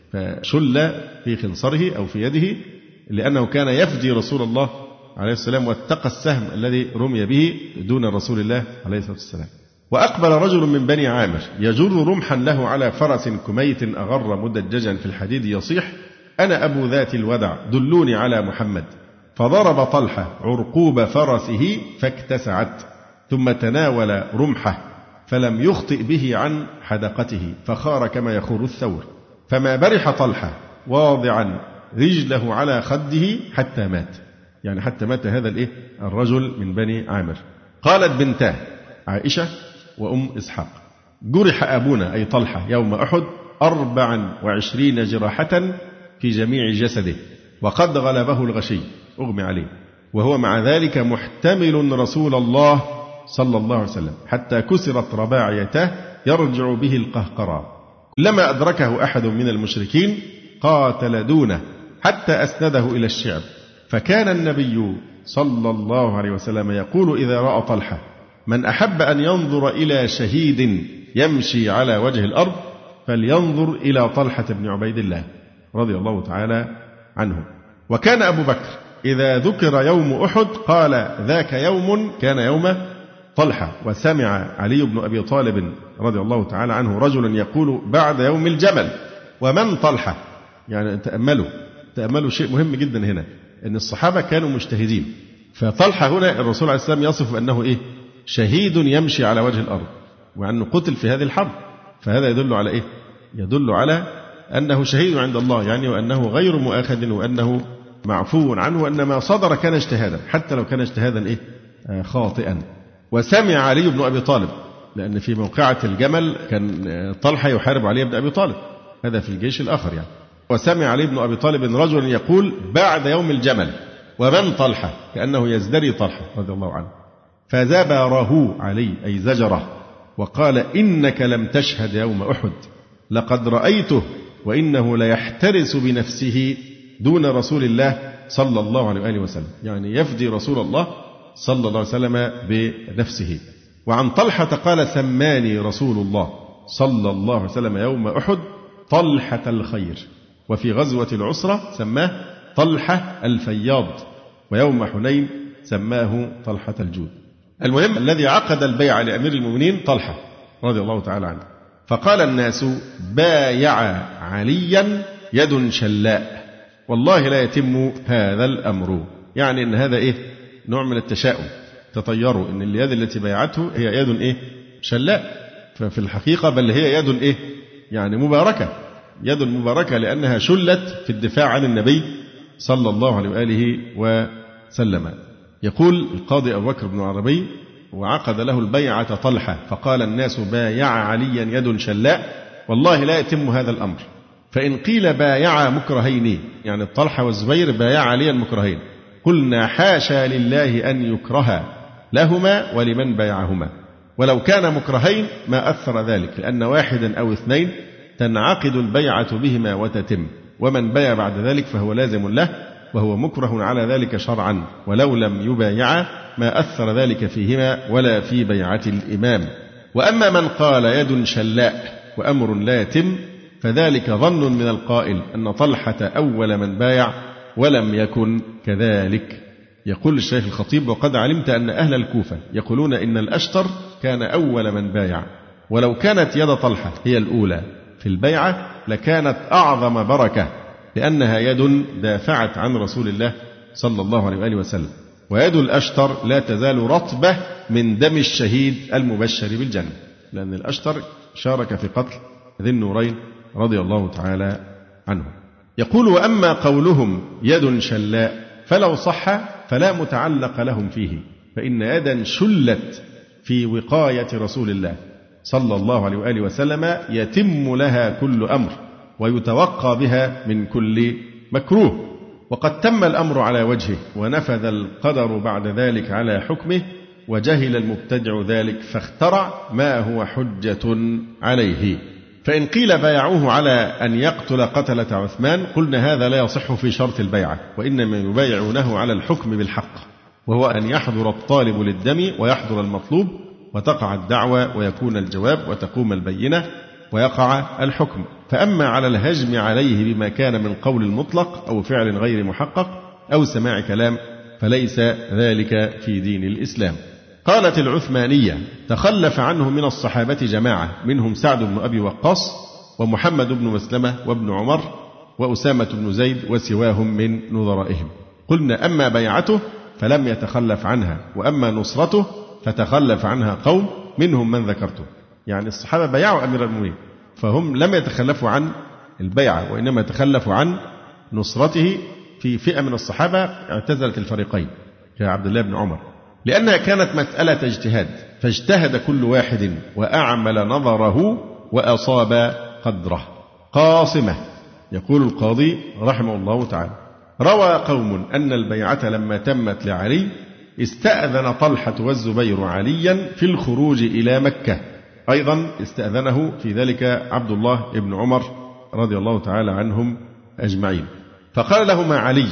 فشل في خنصره أو في يده لأنه كان يفدي رسول الله عليه السلام واتقى السهم الذي رمي به دون رسول الله عليه الصلاة والسلام. وأقبل رجل من بني عامر يجر رمحا له على فرس كميت أغر مدججا في الحديد يصيح أنا أبو ذات الودع دلوني على محمد، فضرب طلحة عرقوب فرسه فاكتسعت، ثم تناول رمحه فلم يخطئ به عن حدقته فخار كما يخور الثور، فما برح طلحة واضعا رجله على خده حتى مات، يعني حتى مات هذا الإيه الرجل من بني عامر. قالت بنتاه عائشة وأم إسحاق جرح أبونا أي طلحة يوم أحد أربعا وعشرين جراحة في جميع جسده وقد غلبه الغشي أغمي عليه، وهو مع ذلك محتمل رسول الله صلى الله عليه وسلم حتى كسرت رباعيته يرجع به القهقرى. لما أدركه أحد من المشركين قاتل دونه حتى أسنده إلى الشعب، فكان النبي صلى الله عليه وسلم يقول إذا رأى طلحة من أحب أن ينظر إلى شهيد يمشي على وجه الأرض فلينظر إلى طلحة بن عبيد الله رضي الله تعالى عنه. وكان أبو بكر إذا ذكر يوم أحد قال ذاك يوم كان يوم طلحة. وسمع علي بن أبي طالب رضي الله تعالى عنه رجلا يقول بعد يوم الجمل ومن طلحة، يعني تأملوا تأملوا شيء مهم جدا هنا أن الصحابة كانوا مجتهدين، فطلحة هنا الرسول عليه السلام يصف أنه إيه شهيد يمشي على وجه الأرض وأنه قتل في هذه الحرب، فهذا يدل على إيه يدل على أنه شهيد عند الله، يعني وأنه غير مؤاخذ وأنه معفو عنه وأن ما صدر كان اجتهادا حتى لو كان اجتهادا إيه آه خاطئا. وسمع علي بن أبي طالب، لأن في موقعة الجمل كان طلحة يحارب علي بن أبي طالب، هذا في الجيش الآخر يعني. وسمع علي بن أبي طالب رجلا يقول بعد يوم الجمل ومن طلحة، كأنه يزدري طلحة رضي الله عنه، فزبره علي أي زجره وقال إنك لم تشهد يوم أحد لقد رأيته وإنه ليحترس بنفسه دون رسول الله صلى الله عليه وآله وسلم، يعني يفدي رسول الله صلى الله عليه وسلم بنفسه. وعن طلحة قال سماني رسول الله صلى الله عليه وسلم يوم أحد طلحة الخير، وفي غزوة العسرة سماه طلحة الفياض، ويوم حنين سماه طلحة الجود. المهم الذي عقد البيع لأمير المؤمنين طلحة رضي الله تعالى عنه. فقال الناس بايع عليا يد شلاء والله لا يتم هذا الأمر، يعني أن هذا إيه نوع من التشاؤم، تطيروا أن اليد التي بايعته هي يد إيه شلاء، ففي الحقيقة بل هي يد إيه يعني مباركة، يد مباركة لأنها شلت في الدفاع عن النبي صلى الله عليه وآله وسلم. يقول القاضي أبو بكر بن عربي وعقد له البيعة طلحة فقال الناس بايع عليا يد شلاء والله لا يتم هذا الأمر. فإن قيل بايعا مكرهين، يعني طلحة والزبير بايعا عليا مكرهين، قلنا حاشا لله أن يكرها لهما ولمن بايعهما، ولو كان مكرهين ما أثر ذلك، لأن واحدا أو اثنين تنعقد البيعة بهما وتتم، ومن بايع بعد ذلك فهو لازم له وهو مكره على ذلك شرعا، ولو لم يبايعا ما أثر ذلك فيهما ولا في بيعة الإمام. وأما من قال يد شلاء وأمر لا يتم فذلك ظن من القائل أن طلحة أول من بايع ولم يكن كذلك. يقول الشيخ الخطيب: وقد علمت أن أهل الكوفة يقولون إن الأشتر كان أول من بايع، ولو كانت يد طلحة هي الأولى في البيعة لكانت أعظم بركة، لأنها يد دافعت عن رسول الله صلى الله عليه وآله وسلم، ويد الأشتر لا تزال رطبة من دم الشهيد المبشر بالجنة، لأن الأشتر شارك في قتل ذي النورين رضي الله تعالى عنه. يقول: وأما قولهم يد شلاء فلو صح فلا متعلق لهم فيه، فإن يدا شلت في وقاية رسول الله صلى الله عليه وآله وسلم يتم لها كل أمر ويتوقى بها من كل مكروه، وقد تم الأمر على وجهه ونفذ القدر بعد ذلك على حكمه، وجهل المبتدع ذلك فاخترع ما هو حجة عليه. فإن قيل بايعوه على أن يقتل قتلة عثمان قلنا هذا لا يصح في شرط البيعة، وإنما يبايعونه على الحكم بالحق، وهو أن يحضر الطالب للدم ويحضر المطلوب وتقع الدعوة ويكون الجواب وتقوم البينة ويقع الحكم. فأما على الهجم عليه بما كان من قول المطلق أو فعل غير محقق أو سماع كلام فليس ذلك في دين الإسلام. قالت العثمانية: تخلف عنه من الصحابة جماعة، منهم سعد بن أبي وقاص ومحمد بن مسلمة وابن عمر وأسامة بن زيد وسواهم من نظرائهم. قلنا: أما بيعته فلم يتخلف عنها، وأما نصرته فتخلف عنها قوم منهم من ذكرته. يعني الصحابة بايعوا أمير المؤمنين فهم لم يتخلفوا عن البيعة، وإنما تخلفوا عن نصرته. في فئة من الصحابة اعتزلت الفريقين كعبد الله بن عمر، لأنها كانت مسألة اجتهاد، فاجتهد كل واحد وأعمل نظره وأصاب قدره. قاصمة. يقول القاضي رحمه الله تعالى: روى قوم أن البيعة لما تمت لعلي استأذن طلحة والزبير عليا في الخروج إلى مكة، أيضا استأذنه في ذلك عبد الله بن عمر رضي الله تعالى عنهم أجمعين، فقال لهما علي: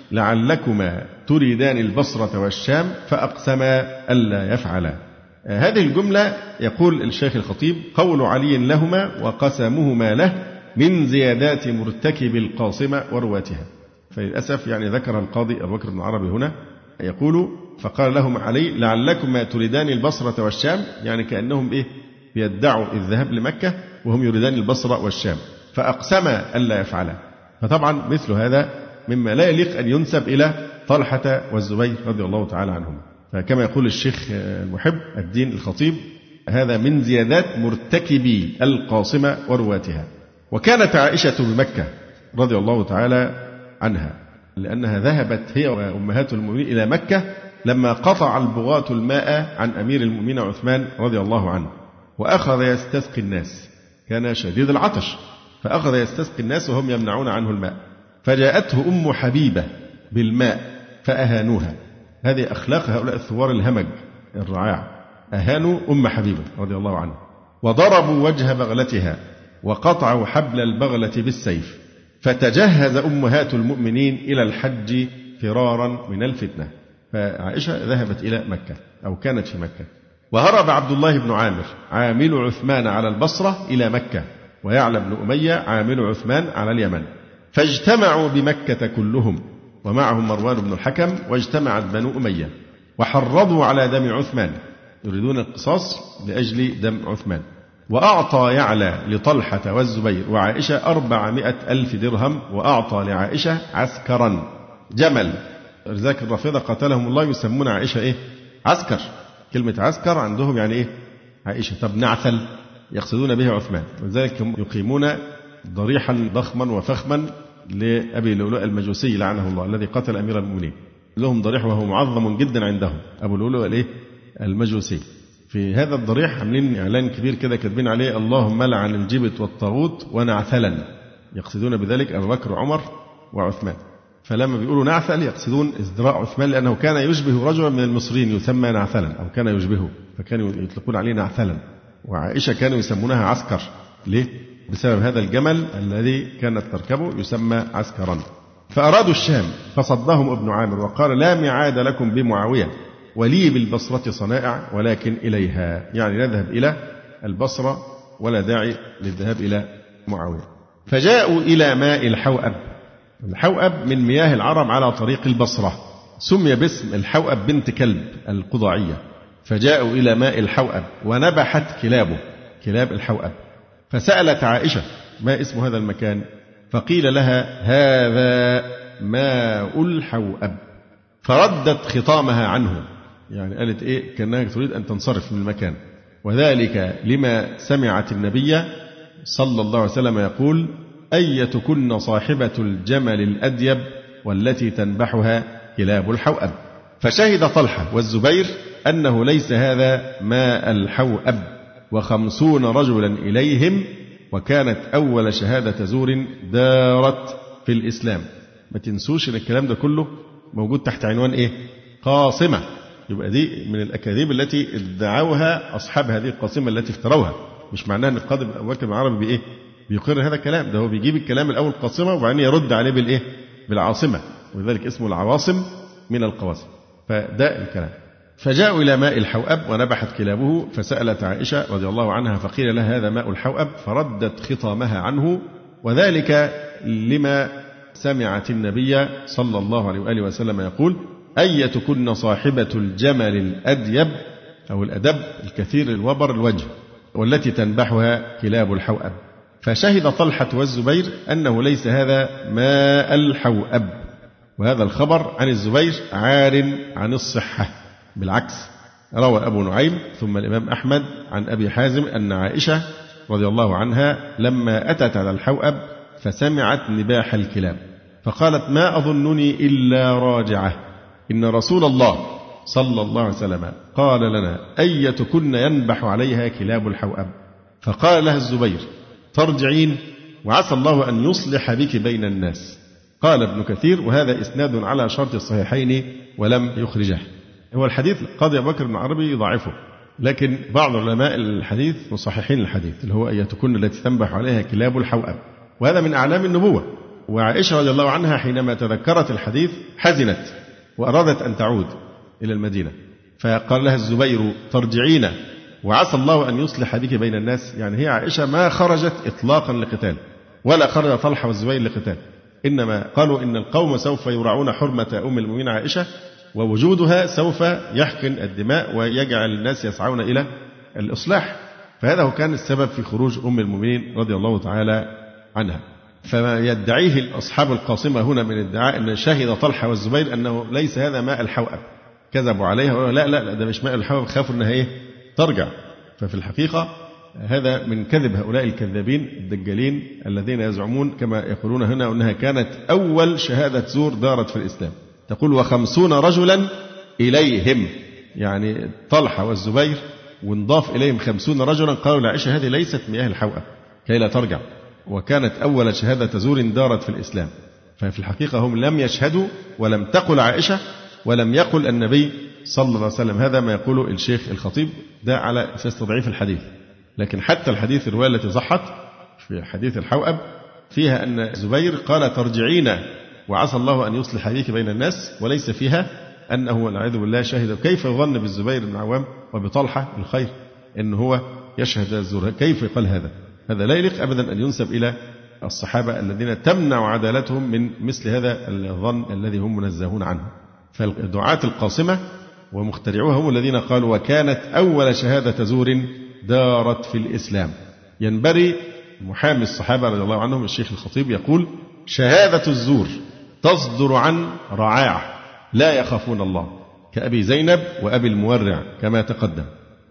لعلكما تريدان البصرة والشام، فأقسما ألا يفعلا. هذه الجملة يقول الشيخ الخطيب: قول علي لهما وقسمهما له من زيادات مرتكب القاصمة ورواتها. فللأسف يعني ذكر القاضي أبو بكر بن عربي هنا يقول: فقال لهم علي: لعلكما تريدان البصرة والشام، يعني كأنهم إيه بيدعوا الذهاب لمكة وهم يريدان البصرة والشام، فأقسما ألا يفعلا. فطبعا مثل هذا مما لا يليق أن ينسب إلى طلحة والزبير رضي الله تعالى عنهم. فكما يقول الشيخ المحب الدين الخطيب: هذا من زيادات مرتكبي القاصمة ورواتها. وكانت عائشة بمكة رضي الله تعالى عنها، لأنها ذهبت هي وأمهات المؤمنين إلى مكة لما قطع البغاة الماء عن أمير المؤمنين عثمان رضي الله عنه، وأخذ يستسقي الناس، كان شديد العطش، فأخذ يستسقي الناس وهم يمنعون عنه الماء، فجاءته أم حبيبة بالماء فأهانوها. هذه أخلاق هؤلاء الثوار الهمج الرعاع، أهانوا أم حبيبة رضي الله عنها، وضربوا وجه بغلتها وقطعوا حبل البغلة بالسيف، فتجهز أمهات المؤمنين إلى الحج فرارا من الفتنة. فعائشة ذهبت إلى مكة أو كانت في مكة. وهرب عبد الله بن عامر عامل عثمان على البصرة إلى مكة، ويعلى بن أمية عامل عثمان على اليمن، فاجتمعوا بمكة كلهم، ومعهم مروان بن الحكم، واجتمعت بنو أمية وحرضوا على دم عثمان، يريدون القصاص لأجل دم عثمان. وأعطى يعلى لطلحة والزبير وعائشة أربعمائة ألف درهم، وأعطى لعائشة عسكرا جمل. ذاك الرافضة قتلهم الله يسمون عائشة إيه؟ عسكر. كلمة عسكر عندهم يعني إيه؟ عائشة. طب نعثل يقصدون به عثمان، ولذلك هم يقيمون ضريحا ضخما وفخما لأبي لؤلؤ المجوسي لعنه الله الذي قتل أمير المؤمنين، لهم ضريح وهو معظم جدا عندهم، أبو لؤلؤ الإيه؟ المجوسي. في هذا الضريح عاملين إعلان كبير كده كاتبين عليه اللهم لعن الجبت والطاغوت ونعثلا، يقصدون بذلك أبو بكر وعمر وعثمان. فلما بيقولوا نعثل يقصدون ازدراء عثمان، لأنه كان يشبه رجلا من المصريين يسمى نعثلا، أو كان يشبهه فكانوا يطلقون عليه نعثلا. وعائشة كانوا يسمونها عسكر. ليه؟ بسبب هذا الجمل الذي كانت تركبه يسمى عسكرا. فأرادوا الشام فصدهم ابن عامر وقال لا ميعاد لكم بمعاوية ولي بالبصرة صنائع ولكن إليها، يعني نذهب إلى البصرة ولا داعي للذهاب إلى معاوية. فجاءوا إلى ماء الحوأب. الحوأب من مياه العرب على طريق البصرة، سمي باسم الحوأب بنت كلب القضاعية. فجاءوا إلى ماء الحوأب ونبحت كلابه، كلاب الحوأب. فسألت عائشة ما اسم هذا المكان؟ فقيل لها هذا ماء الحوأب. فردت خطامها عنه، يعني قالت إيه؟ كأنها تريد أن تنصرف من المكان. وذلك لما سمعت النبي صلى الله عليه وسلم يقول أيتكن صاحبة الجمل الأديب والتي تنبحها كلاب الحوأب. فشهد طلحة والزبير أنه ليس هذا ماء الحوأب وخمسون رجلا إليهم، وكانت أول شهادة زور دارت في الإسلام. ما تنسوش أن الكلام ده كله موجود تحت عنوان إيه؟ قاصمة. يبقى دي من الأكاذيب التي ادعوها أصحاب هذه القاصمة التي افتروها. مش معناها أن القاضي أبو بكر بن عربي بإيه؟ بيقر هذا الكلام، ده هو بيجيب الكلام الأول قاصمة وبعدين يرد عليه بالإيه؟ بالعاصمة، ولذلك اسمه العواصم من القواسم. فده الكلام. فجاءوا إلى ماء الحوأب ونبحت كلابه. فسألت عائشة رضي الله عنها فقيل لها هذا ماء الحوأب، فردت خطامها عنه. وذلك لما سمعت النبي صلى الله عليه وآله وسلم يقول أيتكن صاحبة الجمل الأديب أو الأدب الكثير الوبر الوجه والتي تنبحها كلاب الحوأب. فشهد طلحة والزبير أنه ليس هذا ماء الحوأب. وهذا الخبر عن الزبير عار عن الصحة، بالعكس. روى أبو نعيم ثم الإمام أحمد عن أبي حازم أن عائشة رضي الله عنها لما أتت على الحوأب فسمعت نباح الكلاب فقالت ما أظنني إلا راجعة، إن رسول الله صلى الله عليه وسلم قال لنا أيتكن ينبح عليها كلاب الحوأب. فقال لها الزبير ترجعين وعسى الله أن يصلح بك بين الناس. قال ابن كثير وهذا إسناد على شرط الصحيحين ولم يخرجه. هو الحديث القاضي أبو بكر بن عربي يضعفه، لكن بعض علماء الحديث مصححين الحديث اللي هو أيتكن التي تنبح عليها كلاب الحوأب، وهذا من أعلام النبوة. وعائشة رضي الله عنها حينما تذكرت الحديث حزنت وأرادت أن تعود إلى المدينة، فقال لها الزبير ترجعين وعسى الله أن يصلح بك بين الناس. يعني هي عائشة ما خرجت إطلاقا لقتال، ولا خرج طلحة والزبير لقتال، إنما قالوا إن القوم سوف يراعون حرمة أم المؤمنين عائشة، ووجودها سوف يحقن الدماء ويجعل الناس يسعون إلى الإصلاح. فهذا هو كان السبب في خروج أم المؤمنين رضي الله تعالى عنها. فما يدعيه أصحاب القاصمة هنا من ادعاء أن شهد طلحة والزبير أنه ليس هذا ماء الحوأب، كذبوا عليها وقالوا لا لا ده مش ماء الحوأب، خافوا أنها إيه ترجع. ففي الحقيقة هذا من كذب هؤلاء الكذابين الدجالين الذين يزعمون كما يقولون هنا أنها كانت أول شهادة زور دارت في الإسلام. تقول وخمسون رجلا إليهم، يعني طلحة والزبير ونضاف إليهم خمسون رجلا. قالوا لعائشة هذه ليست مياه الحوأب كي لا ترجع، وكانت أول شهادة زور دارت في الإسلام. ففي الحقيقة هم لم يشهدوا، ولم تقل عائشة ولم يقل النبي صلى الله عليه وسلم. هذا ما يقوله الشيخ الخطيب، ده على أساس تضعيف الحديث. لكن حتى الحديث الرواية التي صحت في حديث الحوأب فيها أن زبير قال ترجعين وعسى الله أن يصلح بك بين الناس، وليس فيها أنه والعياذ بالله شهد. كيف يظن بالزبير بن عوام وبطلحة الخير إن هو يشهد الزور؟ كيف يقال هذا؟ هذا لا يليق أبدا أن ينسب إلى الصحابة الذين تمنع عدالتهم من مثل هذا الظن الذي هم منزهون عنه. فالدعاة القاصمة ومخترعوها هم الذين قالوا وكانت أول شهادة زور دارت في الإسلام. ينبري محامي الصحابة رضي الله عنهم الشيخ الخطيب يقول شهادة الزور تصدر عن رعاع لا يخافون الله كأبي زينب وأبي المورع كما تقدم،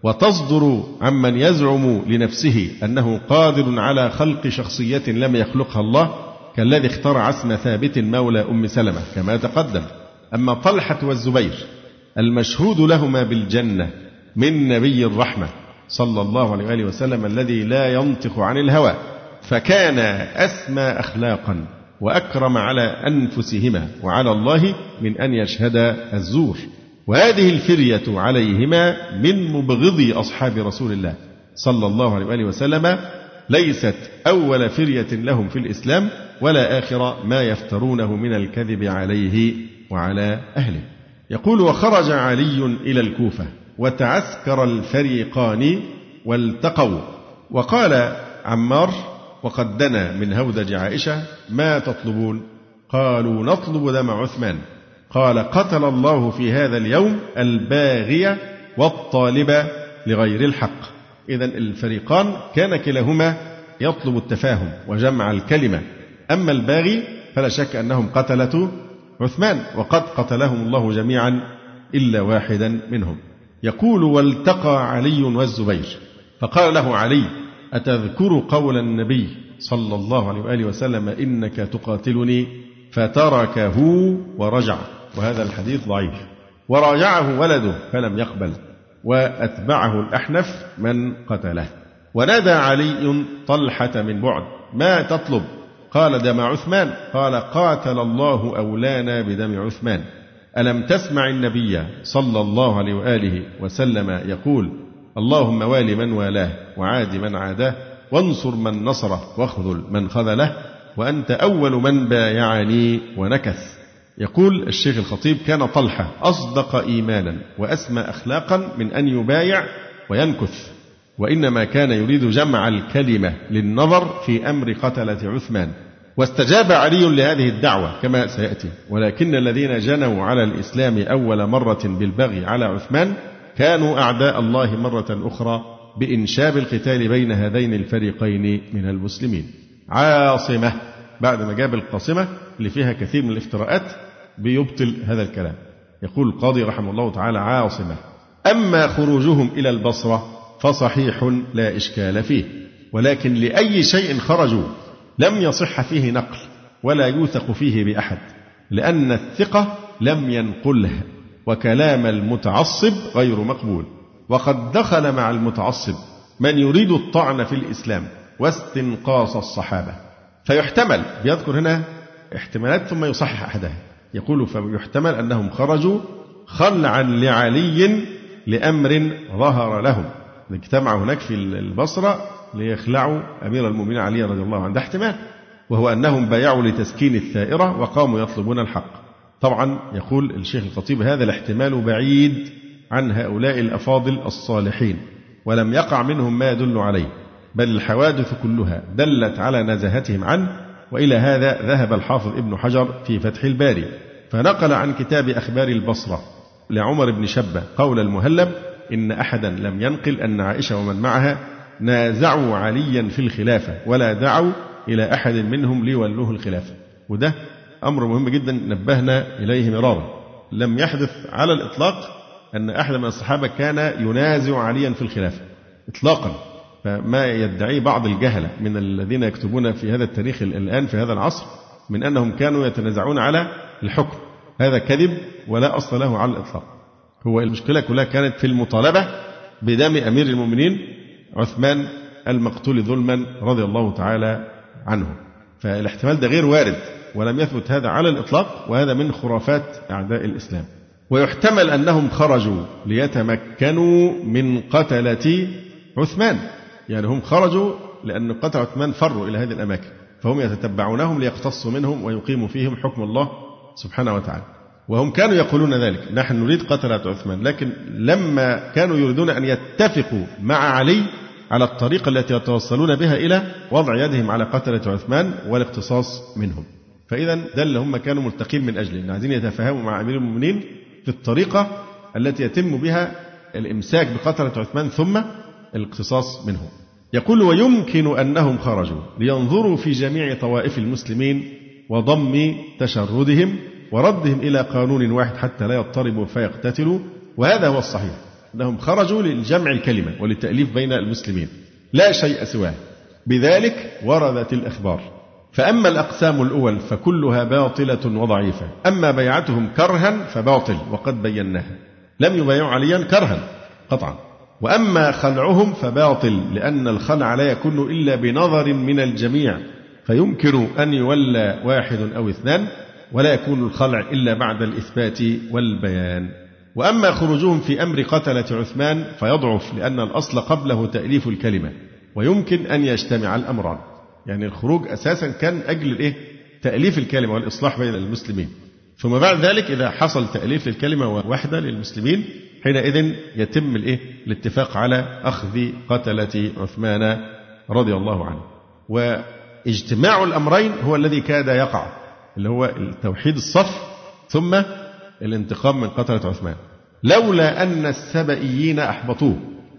وتصدر عمن يزعم لنفسه أنه قادر على خلق شخصية لم يخلقها الله كالذي اخترع اسم ثابت مولى أم سلمة كما تقدم. أما طلحة والزبير المشهود لهما بالجنة من نبي الرحمة صلى الله عليه وآله وسلم الذي لا ينطق عن الهوى، فكان أسمى أخلاقا وأكرم على أنفسهما وعلى الله من أن يشهد الزور. وهذه الفرية عليهما من مبغضي أصحاب رسول الله صلى الله عليه وآله وسلم، ليست أول فرية لهم في الإسلام ولا آخر ما يفترونه من الكذب عليه وعلى أهله. يقول: وخرج علي إلى الكوفة وتعسكر الفريقان والتقوا، وقال عمار وقد دنا من هودج عائشة: ما تطلبون؟ قالوا: نطلب دم عثمان. قال: قتل الله في هذا اليوم الباغي والطالب لغير الحق. إذن الفريقان كان كلاهما يطلب التفاهم وجمع الكلمة، أما الباغي فلا شك أنهم قتلة عثمان، وقد قتلهم الله جميعا إلا واحدا منهم. يقول: والتقى علي والزبير فقال له علي: أتذكر قول النبي صلى الله عليه وآله وسلم إنك تقاتلني؟ فتركه ورجع، وهذا الحديث ضعيف. وراجعه ولده فلم يقبل، وأتبعه الأحنف من قتله. ونادى علي طلحة من بعد: ما تطلب؟ قال: دم عثمان. قال: قاتل الله أولانا بدم عثمان. ألم تسمع النبي صلى الله عليه وآله وسلم يقول: اللهم وال من والاه وعاد من عاداه وانصر من نصره واخذل من خذله وأنت أول من بايعني ونكث. يقول الشيخ الخطيب: كان طلحة أصدق إيمانا وأسمى أخلاقا من أن يبايع وينكث، وإنما كان يريد جمع الكلمة للنظر في أمر قتلة عثمان. واستجاب علي لهذه الدعوة كما سيأتي، ولكن الذين جنوا على الإسلام أول مرة بالبغي على عثمان كانوا أعداء الله مرة أخرى بإنشاب القتال بين هذين الفريقين من المسلمين. عاصمة بعد ما جاب القاصمة اللي فيها كثير من الافتراءات بيبطل هذا الكلام. يقول القاضي رحمه الله تعالى: عاصمة: أما خروجهم إلى البصرة فصحيح لا إشكال فيه، ولكن لأي شيء خرجوا لم يصح فيه نقل ولا يوثق فيه بأحد، لأن الثقة لم ينقله، وكلام المتعصب غير مقبول. وقد دخل مع المتعصب من يريد الطعن في الإسلام واستنقاص الصحابة، فيحتمل، بيذكر هنا احتمالات ثم يصحح أحدها، يقول: فيحتمل أنهم خرجوا خلعا لعلي لأمر ظهر لهم، اجتمعوا هناك في البصرة ليخلعوا أمير المؤمنين علي رضي الله عنه. ده احتمال، وهو أنهم بايعوا لتسكين الثائرة وقاموا يطلبون الحق. طبعا يقول الشيخ الخطيب: هذا الاحتمال بعيد عن هؤلاء الأفاضل الصالحين، ولم يقع منهم ما يدل عليه، بل الحوادث كلها دلت على نزاهتهم عنه. وإلى هذا ذهب الحافظ ابن حجر في فتح الباري، فنقل عن كتاب أخبار البصرة لعمر بن شبة قول المهلب: إن أحدا لم ينقل أن عائشة ومن معها نازعوا عليا في الخلافة ولا دعوا إلى أحد منهم ليولوه الخلافة. وده أمر مهم جدا نبهنا إليه مرارا. لم يحدث على الإطلاق أن أحد من الصحابة كان ينازع عليا في الخلافة إطلاقا، فما يدعيه بعض الجهلة من الذين يكتبون في هذا التاريخ الآن في هذا العصر من أنهم كانوا يتنازعون على الحكم، هذا كذب ولا أصل له على الإطلاق. هو المشكلة كلها كانت في المطالبة بدم أمير المؤمنين عثمان المقتول ظلما رضي الله تعالى عنه، فالاحتمال ده غير وارد ولم يثبت هذا على الإطلاق، وهذا من خرافات أعداء الإسلام. ويحتمل أنهم خرجوا ليتمكنوا من قتلة عثمان، يعني هم خرجوا لأن قتل عثمان فروا إلى هذه الأماكن، فهم يتتبعونهم ليقتصوا منهم ويقيموا فيهم حكم الله سبحانه وتعالى. وهم كانوا يقولون ذلك: نحن نريد قتلة عثمان، لكن لما كانوا يريدون أن يتفقوا مع علي على الطريقة التي يتوصلون بها إلى وضع يدهم على قتلة عثمان والاقتصاص منهم، فإذا ده اللي هم كانوا ملتقين من أجله، إن عايزين يتفاهموا مع أمير المؤمنين في الطريقة التي يتم بها الإمساك بقتلة عثمان ثم الاقتصاص منهم. يقول: ويمكن أنهم خرجوا لينظروا في جميع طوائف المسلمين وضم تشردهم وردهم إلى قانون واحد حتى لا يضطربوا فيقتتلوا، وهذا هو الصحيح، أنهم خرجوا للجمع الكلمة وللتأليف بين المسلمين لا شيء سواه. بذلك وردت الأخبار. فأما الأقسام الأول فكلها باطلة وضعيفة، أما بيعتهم كرها فباطل وقد بيناها. لم يبايعوا عليا كرها، قطعا. وأما خلعهم فباطل، لأن الخلع لا يكون إلا بنظر من الجميع، فيمكن أن يولى واحد أو اثنان، ولا يكون الخلع إلا بعد الإثبات والبيان. وأما خروجهم في أمر قتلة عثمان فيضعف، لأن الأصل قبله تأليف الكلمة، ويمكن أن يجتمع الأمران. يعني الخروج أساسا كان أجل الإيه؟ تأليف الكلمة والإصلاح بين المسلمين، ثم بعد ذلك إذا حصل تأليف الكلمة ووحدة للمسلمين حينئذ يتم الإيه؟ الاتفاق على أخذ قتلة عثمان رضي الله عنه. واجتماع الأمرين هو الذي كاد يقع، اللي هو التوحيد الصف ثم الانتقام من قتلة عثمان. لولا أن السبئيين أحبطوه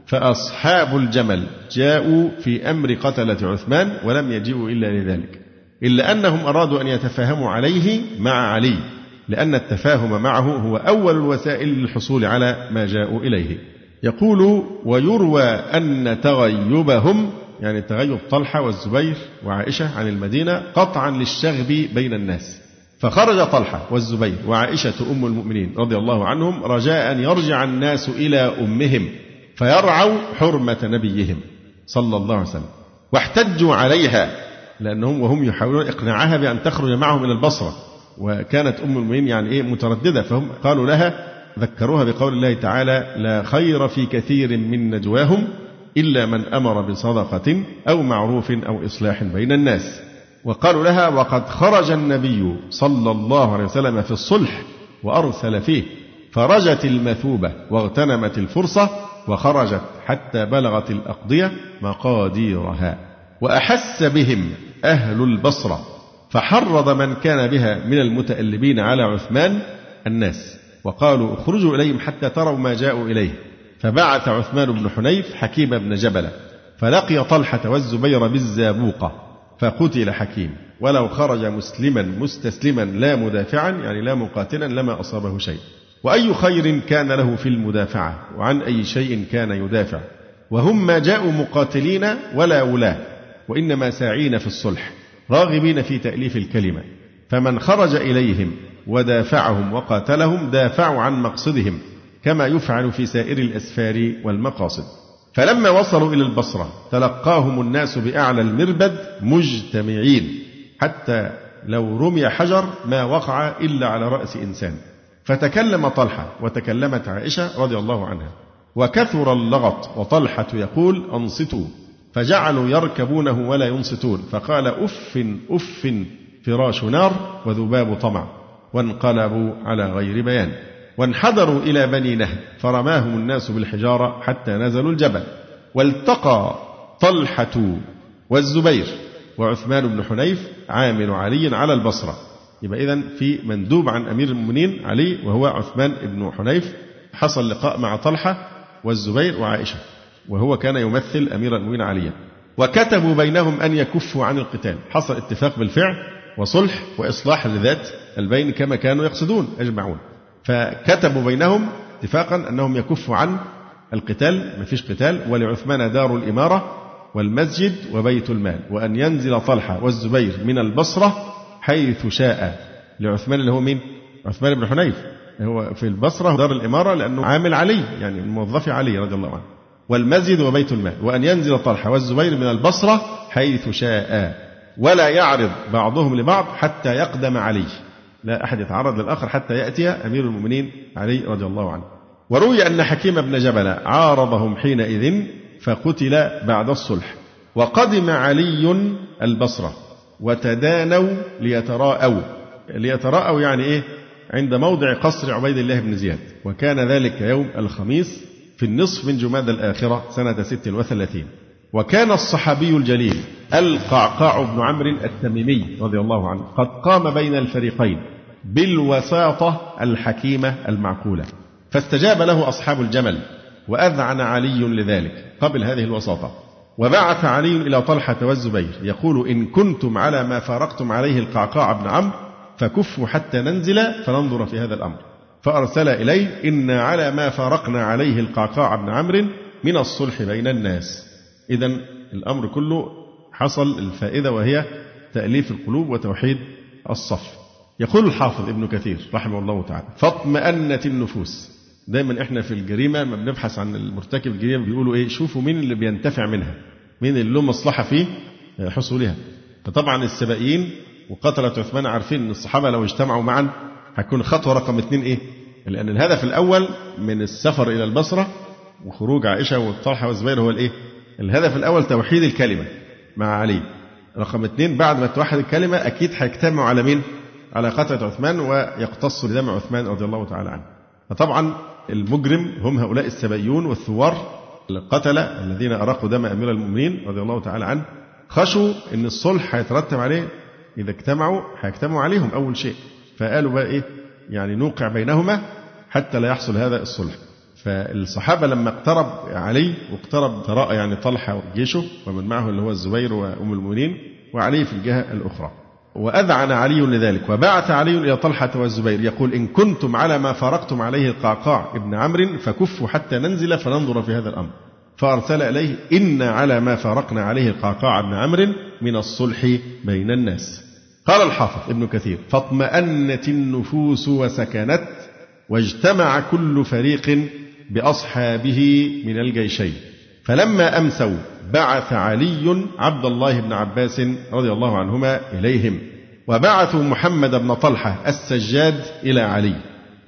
فأصحاب الجمل جاءوا في أمر قتلة عثمان ولم يجيئوا إلا لذلك، إلا أنهم أرادوا أن يتفاهموا عليه مع علي، لأن التفاهم معه هو أول الوسائل للحصول على ما جاءوا إليه. يقول: ويروى أن تغيبهم، يعني تغيب طلحة والزبير وعائشة عن المدينة قطعا للشغب بين الناس، فخرج طلحة والزبير وعائشة أم المؤمنين رضي الله عنهم رجاء أن يرجع الناس إلى أمهم فيرعوا حرمة نبيهم صلى الله عليه وسلم، واحتجوا عليها لأنهم وهم يحاولون إقناعها بأن تخرج معهم إلى البصرة، وكانت أم المؤمنين يعني إيه مترددة، فهم قالوا لها ذكروها بقول الله تعالى: لا خير في كثير من نجواهم إلا من أمر بصدقة أو معروف أو إصلاح بين الناس. وقالوا لها: وقد خرج النبي صلى الله عليه وسلم في الصلح وأرسل فيه، فرجت المثوبة واغتنمت الفرصة وخرجت حتى بلغت الأقضية مقاديرها، وأحس بهم أهل البصرة، فحرض من كان بها من المتألبين على عثمان الناس، وقالوا: اخرجوا إليهم حتى تروا ما جاءوا إليه. فبعث عثمان بن حنيف حكيم بن جبلة، فلقي طلحة والزبير بالزابوقة فقتل حكيم، ولو خرج مسلما مستسلما لا مدافعا، يعني لا مقاتلا، لما أصابه شيء. وأي خير كان له في المدافعة، وعن أي شيء كان يدافع؟ وهم ما جاءوا مقاتلين ولا ولاة، وإنما ساعين في الصلح راغبين في تأليف الكلمة، فمن خرج إليهم ودافعهم وقاتلهم دافعوا عن مقصدهم، كما يفعل في سائر الأسفار والمقاصد. فلما وصلوا إلى البصرة تلقاهم الناس بأعلى المربد مجتمعين، حتى لو رمي حجر ما وقع إلا على رأس إنسان. فتكلم طلحة وتكلمت عائشة رضي الله عنها، وكثر اللغط، وطلحة يقول: أنصتوا، فجعلوا يركبونه ولا ينصتون، فقال: أف أف فراش نار وذباب طمع، وانقلبوا على غير بيان، وانحدروا إلى بني نهد، فرماهم الناس بالحجارة حتى نزلوا الجبل. والتقى طلحة والزبير وعثمان بن حنيف عامل علي على البصرة. يبقى إذن في مندوب عن أمير المؤمنين علي وهو عثمان بن حنيف، حصل لقاء مع طلحة والزبير وعائشة، وهو كان يمثل أمير المؤمنين عليا، وكتبوا بينهم أن يكفوا عن القتال. حصل اتفاق بالفعل وصلح وإصلاح لذات البين كما كانوا يقصدون أجمعون، فكتبوا بينهم اتفاقا أنهم يكفوا عن القتال، ما فيش قتال، ولعثمان دار الإمارة والمسجد وبيت المال، وأن ينزل طلحة والزبير من البصرة حيث شاء. لعثمان اللي هو مين؟ عثمان بن حنيف، هو في البصرة دار الإمارة لأنه عامل علي، يعني موظف علي رضي الله عنه، والمسجد وبيت المال، وأن ينزل طلحة والزبير من البصرة حيث شاء، ولا يعرض بعضهم لبعض حتى يقدم علي، لا أحد يتعرض للآخر حتى يأتي أمير المؤمنين علي رضي الله عنه. وروي أن حكيم بن جبلة عارضهم حينئذ فقتل بعد الصلح. وقدم علي البصرة وتدانوا ليتراءوا، ليتراءوا يعني إيه؟ عند موضع قصر عبيد الله بن زياد، وكان ذلك يوم الخميس في النصف من جماد الآخرة سنة ست وثلاثين. وكان الصحابي الجليل القعقاع بن عمرو التميمي رضي الله عنه قد قام بين الفريقين بالوساطة الحكيمة المعقولة، فاستجاب له أصحاب الجمل، وأذعن علي لذلك قبل هذه الوساطة. وبعث علي إلى طلحة والزبير يقول: إن كنتم على ما فارقتم عليه القعقاع بن عمرو فكفوا حتى ننزل فننظر في هذا الأمر. فأرسل إليه: إنا على ما فارقنا عليه القعقاع بن عمرو من الصلح بين الناس. إذن الأمر كله حصل الفائدة، وهي تأليف القلوب وتوحيد الصف. يقول الحافظ ابن كثير رحمه الله تعالى: فاطمأنت النفوس دايما إحنا في الجريمة لما بنبحث عن المرتكب الجريمة بيقولوا إيه؟ شوفوا مين اللي بينتفع منها، مين اللي له مصلحة في حصولها. فطبعا السبائيين وقتلة عثمان عارفين إن الصحابة لو اجتمعوا معا هتكون خطوة رقم اثنين إيه؟ لأن الهدف الأول من السفر إلى البصرة وخروج عائشة وطلحة والزبير هو الإيه؟ الهدف الأول توحيد الكلمة مع علي. رقم اثنين بعد ما توحد الكلمة أكيد هيجتمعوا على مين؟ على قتلة عثمان ويقتصوا لدم عثمان رضي الله تعالى عنه. فطبعا المجرم هم هؤلاء السبائيون والثوار القتلة الذين أراقوا دم أمير المؤمنين رضي الله تعالى عنه، خشوا إن الصلح هيترتب عليه إذا اجتمعوا هيجتمعوا عليهم أول شيء، فقالوا بقى إيه؟ يعني نوقع بينهما حتى لا يحصل هذا الصلح. فالصحابة لما اقترب علي واقترب ثراء يعني طلحة وجيشه ومن معه اللي هو الزبير وأم المؤمنين وعلي في الجهة الأخرى، وأذعن علي لذلك وبعث علي إلى طلحة والزبير يقول إن كنتم على ما فارقتم عليه القعقاع ابن عمرو فكفوا حتى ننزل فننظر في هذا الأمر. فأرسل إليه إن على ما فارقنا عليه القعقاع ابن عمرو من الصلح بين الناس. قال الحافظ ابن كثير فاطمأنت النفوس وسكنت واجتمع كل فريق بأصحابه من الجيشين. فلما أمسوا بعث علي عبد الله بن عباس رضي الله عنهما إليهم، وبعثوا محمد بن طلحة السجاد إلى علي،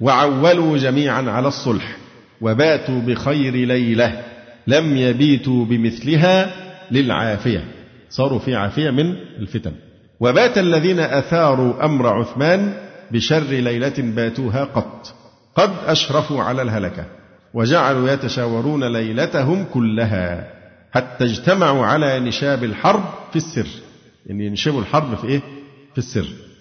وعولوا جميعا على الصلح، وباتوا بخير ليلة لم يبيتوا بمثلها للعافية، صاروا في عافية من الفتن. وبات الذين أثاروا أمر عثمان بشر ليلة باتوها قط، قد أشرفوا على الهلكة، وجعلوا يتشاورون ليلتهم كلها حتى اجتمعوا على نشاب الحرب في السر، يعني ينشبوا الحرب في إيه؟ في السر،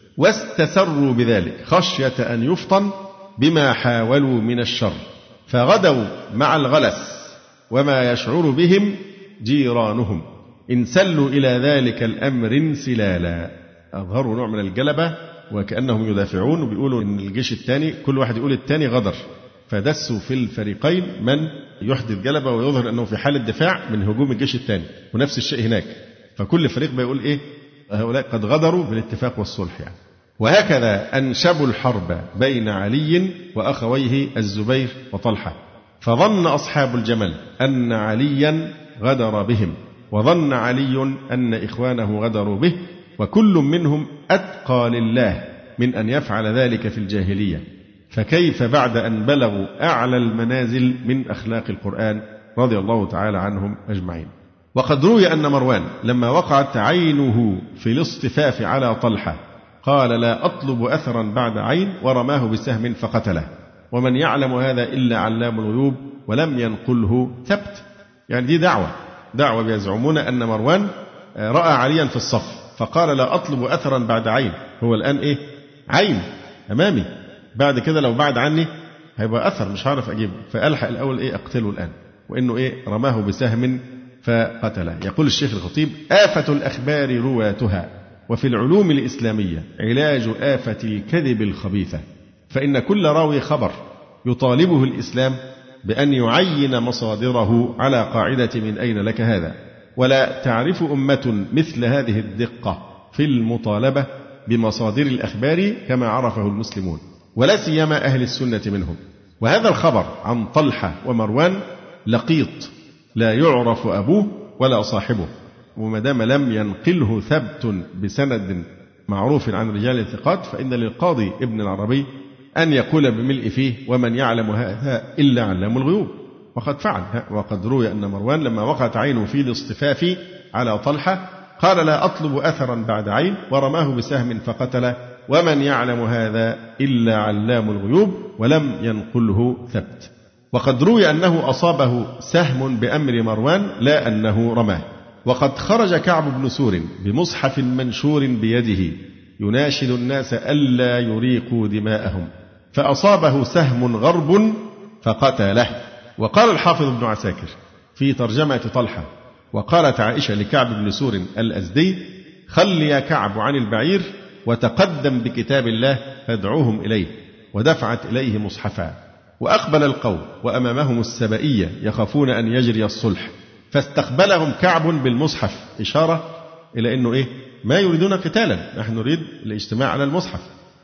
واستسروا بذلك خشية أن يفطن بما حاولوا من الشر، فغدوا مع الغلس وما يشعر بهم جيرانهم انسلوا إلى ذلك الأمر انسلالا. أظهروا نوع من الجلبة وكأنهم يدافعون، وبيقولوا إن الجيش الثاني كل واحد يقول الثاني غدر، فدسوا في الفريقين من يحدث جلبة ويظهر أنه في حال الدفاع من هجوم الجيش الثاني، ونفس الشيء هناك، فكل فريق بيقول إيه؟ هؤلاء قد غدروا بالاتفاق والصلح يعني. وهكذا أنشبوا الحرب بين علي وأخويه الزبير وطلحة، فظن أصحاب الجمل أن عليا غدر بهم، وظن علي أن إخوانه غدروا به، وكل منهم أتقى لله من أن يفعل ذلك في الجاهلية، فكيف بعد أن بلغوا أعلى المنازل من أخلاق القرآن رضي الله تعالى عنهم أجمعين. وقد روي أن مروان لما وقعت عينه في الاصطفاف على طلحة قال لا أطلب أثرا بعد عين، ورماه بسهم فقتله، ومن يعلم هذا إلا علام الغيوب، ولم ينقله ثبت. يعني دي دعوة دعوة بيزعمون أن مروان رأى عليا في الصف فقال لا أطلب أثرا بعد عين، هو الآن إيه؟ عين أمامي، بعد كده لو بعد عني هيبقى أثر مش هعرف أجيبه، فألحق الأول إيه؟ أقتله الآن، وإنه إيه؟ رماه بسهم فقتله. يقول الشيخ الخطيب آفة الأخبار رواتها، وفي العلوم الإسلامية علاج آفة الكذب الخبيثة، فإن كل راوي خبر يطالبه الإسلام بأن يعين مصادره على قاعدة من أين لك هذا، ولا تعرف أمة مثل هذه الدقة في المطالبة بمصادر الأخبار كما عرفه المسلمون، ولا سيما أهل السنة منهم. وهذا الخبر عن طلحة ومروان لقيط لا يعرف أبوه ولا صاحبه، ومدام لم ينقله ثبت بسند معروف عن رجال الثقات فإن للقاضي ابن العربي أن يقول بملء فيه ومن يعلم هذا إلا علام الغيوب، وقد فعل. وقد روي أن مروان لما وقعت عينه في الاصطفاف على طلحة قال لا أطلب أثرا بعد عين، ورماه بسهم فقتله، ومن يعلم هذا إلا علام الغيوب، ولم ينقله ثبت. وقد روي أنه أصابه سهم بأمر مروان لا أنه رماه. وقد خرج كعب بن سور بمصحف منشور بيده يناشد الناس ألا يريقوا دماءهم، فأصابه سهم غرب فقتله. وقال الحافظ ابن عساكر في ترجمة طلحة وقالت عائشة لكعب بن سور الأزدي خل يا كعب عن البعير وتقدم بكتاب الله فادعوهم إليه، ودفعت إليه مصحفا. وأقبل القوم وأمامهم السبائية يخافون أن يجري الصلح، فاستقبلهم كعب بالمصحف إشارة إلى أنه إيه؟ ما يريدون قتالا، نحن نريد الاجتماع على المصحف.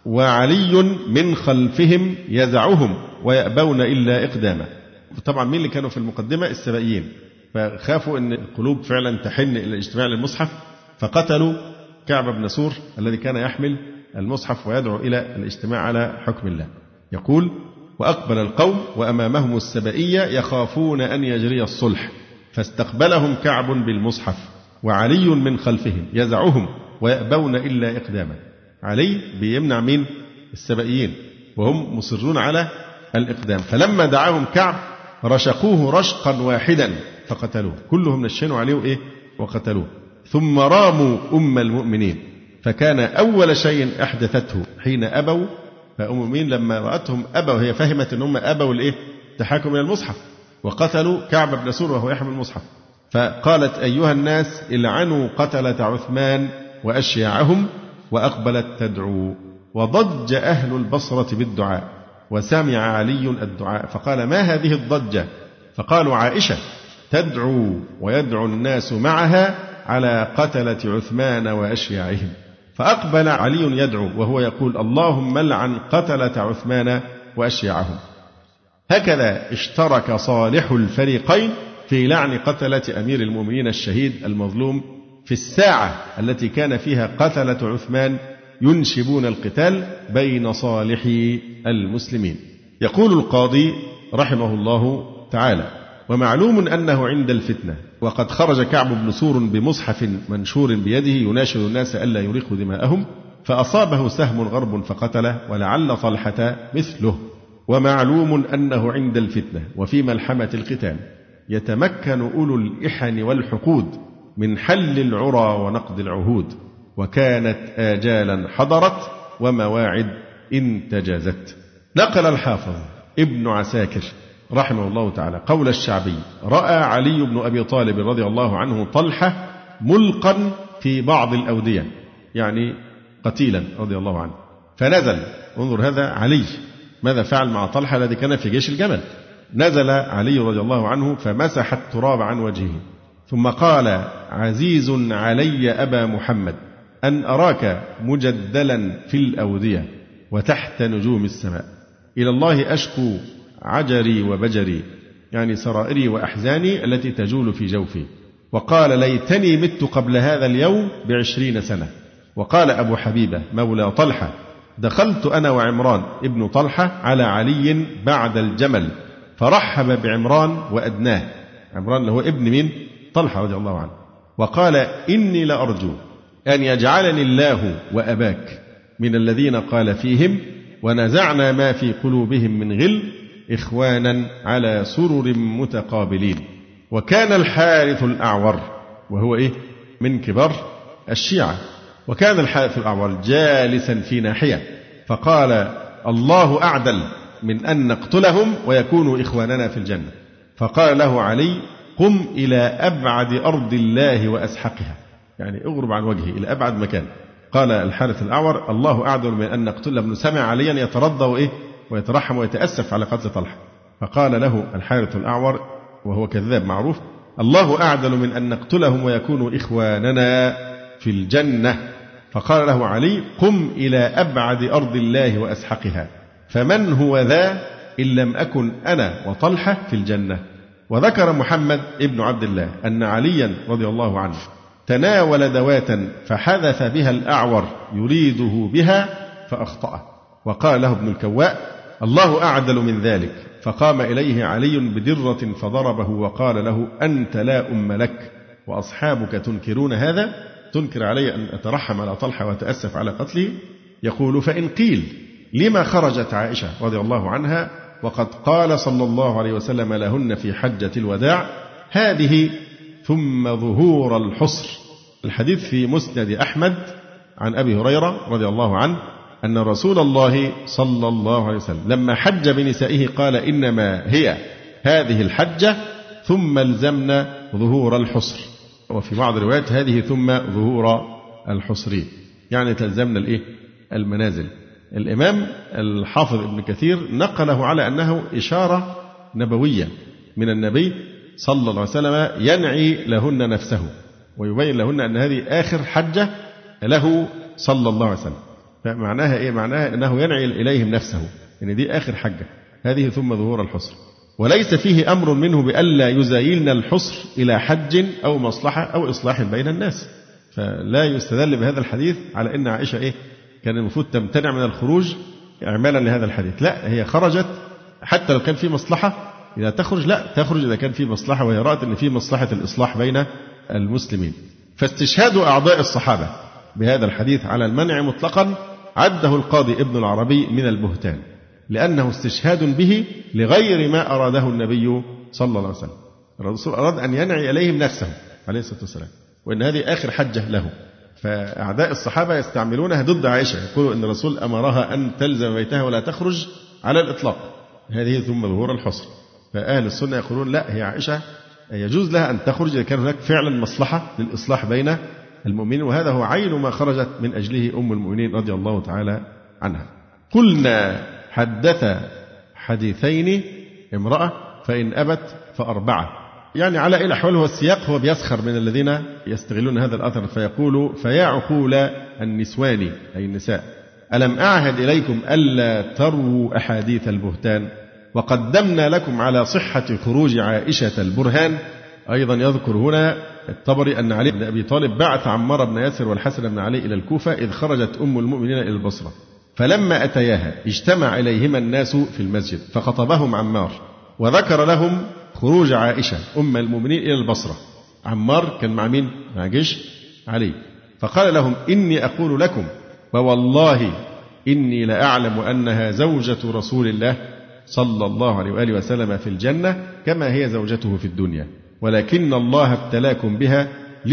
وعلي من خلفهم يزعهم ويأبون إلا إقداما. طبعا مين اللي كانوا في المقدمة؟ السبائيين، فخافوا أن القلوب فعلا تحن إلى الاجتماع للمصحف، فقتلوا كعب بن سور الذي كان يحمل المصحف ويدعو إلى الاجتماع على حكم الله. يقول: وأقبل القوم وأمامهم السبائية يخافون أن يجري الصلح، فاستقبلهم كعب بالمصحف وعلي من خلفهم يزعهم ويأبون إلا إقداما. علي بيمنع مين؟ السبائيين، وهم مصرون على الإقدام. فلما دعاهم كعب رشقوه رشقا واحدا فقتلوه، كلهم نشنوا عليه إيه؟ وقتلوه. ثم راموا أم المؤمنين، فكان أول شيء أحدثته حين أبوا، فأم المؤمنين لما رأتهم أبوا، هي فهمت أنهم أبوا الإيه؟ التحاكم إلى المصحف، وقتلوا كعب بن سور وهو يحمل المصحف. فقالت: أيها الناس العنوا قتلة عثمان وأشياعهم، وأقبلت تدعو. وضج أهل البصرة بالدعاء، وسمع علي الدعاء فقال: ما هذه الضجة؟ فقالوا: عائشة تدعو ويدعو الناس معها على قتلة عثمان وأشياعهم. فأقبل علي يدعو وهو يقول: اللهم لعن قتلة عثمان وأشياعهم. هكذا اشترك صالح الفريقين في لعن قتلة أمير المؤمنين الشهيد المظلوم في الساعة التي كان فيها قتلة عثمان ينشبون القتال بين صالحي المسلمين. يقول القاضي رحمه الله تعالى: ومعلوم أنه عند الفتنة وقد خرج كعب بن سور بمصحف منشور بيده يناشد الناس ألا يريقوا دماءهم، فأصابه سهم غرب فقتله، ولعل طلحة مثله. ومعلوم أنه عند الفتنة وفي ملحمة القتال يتمكن أولو الإحن والحقود من حل العرى ونقض العهود، وكانت آجالا حضرت ومواعد انتجزت. نقل الحافظ ابن عساكر رحمه الله تعالى قول الشعبي: رأى علي بن أبي طالب رضي الله عنه طلحة ملقا في بعض الأودية، يعني قتيلا رضي الله عنه، فنزل. انظر هذا علي ماذا فعل مع طلحة الذي كان في جيش الجمل. نزل علي رضي الله عنه فمسح التراب عن وجهه، ثم قال: عزيز علي أبا محمد أن أراك مجدلا في الأودية وتحت نجوم السماء، إلى الله أشكو عجري وبجري، يعني سرائري وأحزاني التي تجول في جوفي. وقال: ليتني مت قبل هذا اليوم بعشرين سنة. وقال أبو حبيبة مولى طلحة: دخلت أنا وعمران ابن طلحة على علي بعد الجمل، فرحب بعمران وأدناه. عمران اللي هو ابن مين؟ طلحة رضي الله عنه. وقال: إني لأرجو أن يجعلني الله وأباك من الذين قال فيهم: ونزعنا ما في قلوبهم من غل إخوانا على سرر متقابلين. وكان الحارث الأعور وهو إيه؟ من كبار الشيعة. وكان الحارث الأعور جالسا في ناحية، فقال: الله أعدل من أن نقتلهم ويكونوا إخواننا في الجنة. فقال له علي: قم إلى أبعد أرض الله وأسحقها، يعني اغرب عن وجهي إلى أبعد مكان. قال الحارث الأعور: الله أعدل من أن نقتل. ابن سمع عليا يترضى وإيه؟ ويترحم ويتأسف على قتل طلحة. فقال له الحارث الأعور وهو كذاب معروف: الله أعدل من أن نقتلهم ويكونوا إخواننا في الجنة. فقال له علي: قم إلى أبعد أرض الله وأسحقها، فمن هو ذا إن لم أكن أنا وطلحة في الجنة. وذكر محمد ابن عبد الله أن عليا رضي الله عنه تناول دواة فحذف بها الأعور يريده بها فأخطأه. وقال له ابن الكواء: الله أعدل من ذلك. فقام إليه علي بدرة فضربه وقال له: أنت لا أم لك وأصحابك تنكرون هذا؟ تنكر علي أن أترحم على طلحة وأتأسف على قتله؟ يقول: فإن قيل لما خرجت عائشة رضي الله عنها وقد قال صلى الله عليه وسلم لهن في حجة الوداع: هذه ثم ظهور الحصر. الحديث في مسند أحمد عن أبي هريرة رضي الله عنه أن رسول الله صلى الله عليه وسلم لما حج بنسائه قال: إنما هي هذه الحجة ثم الزمنا ظهور الحصر. وفي بعض الروايات هذه ثم ظهور الحصرين، يعني تلزمنا الإيه؟ المنازل. الإمام الحافظ ابن كثير نقله على أنه إشارة نبوية من النبي صلى الله عليه وسلم ينعي لهن نفسه ويبين لهن أن هذه آخر حجة له صلى الله عليه وسلم. فمعناها إيه؟ معناها أنه ينعي إليهم نفسه، إن يعني دي آخر حجة هذه ثم ظهور الحصر. وليس فيه أمر منه بألا يزايلن الحصر إلى حج أو مصلحة أو إصلاح بين الناس. فلا يستدل بهذا الحديث على أن عائشة إيه كان المفروض تمتنع من الخروج إعمالا لهذا الحديث. لا، هي خرجت حتى لو كان في مصلحة. إذا تخرج لا تخرج إذا كان في مصلحة، وهي رأت أن في مصلحة الإصلاح بين المسلمين. فاستشهاد أعضاء الصحابة بهذا الحديث على المنع مطلقا عده القاضي ابن العربي من البهتان، لأنه استشهاد به لغير ما أراده النبي صلى الله عليه وسلم. الرسول أراد أن ينعي إليهم نفسه عليه الصلاة والسلام، وأن هذه آخر حجة له. فأعداء الصحابة يستعملونها ضد عائشة، يقولوا أن الرسول أمرها أن تلزم بيتها ولا تخرج على الإطلاق، هذه ثم ظهور الحصر. فأهل السنة يقولون لا، هي عائشة يجوز لها أن تخرج إذا كان هناك فعلا مصلحة للإصلاح بين المؤمنين، وهذا هو عين ما خرجت من أجله أم المؤمنين رضي الله تعالى عنها. قلنا حدث حديثين امرأة فإن أبت فأربعة، يعني على أي الأحوال هو السياق هو بيسخر من الذين يستغلون هذا الأثر، فيقول فيا عقول النسوان أي النساء ألم أعهد إليكم ألا تروا أحاديث البهتان وقدمنا لكم على صحة خروج عائشة البرهان. أيضا يذكر هنا الطبري أن علي بن أبي طالب بعث عمار بن ياسر والحسن بن علي إلى الكوفة إذ خرجت أم المؤمنين إلى البصرة، فلما أتياها اجتمع إليهما الناس في المسجد فخطبهم عمار وذكر لهم خروج عائشة أم المؤمنين إلى البصرة. عمار كان مع مين؟ مع جيش علي. فقال لهم إني أقول لكم ووالله إني لأعلم أنها زوجة رسول الله صلى الله عليه وآله وسلم في الجنة كما هي زوجته في الدنيا، ولكن الله ابتلاكم بها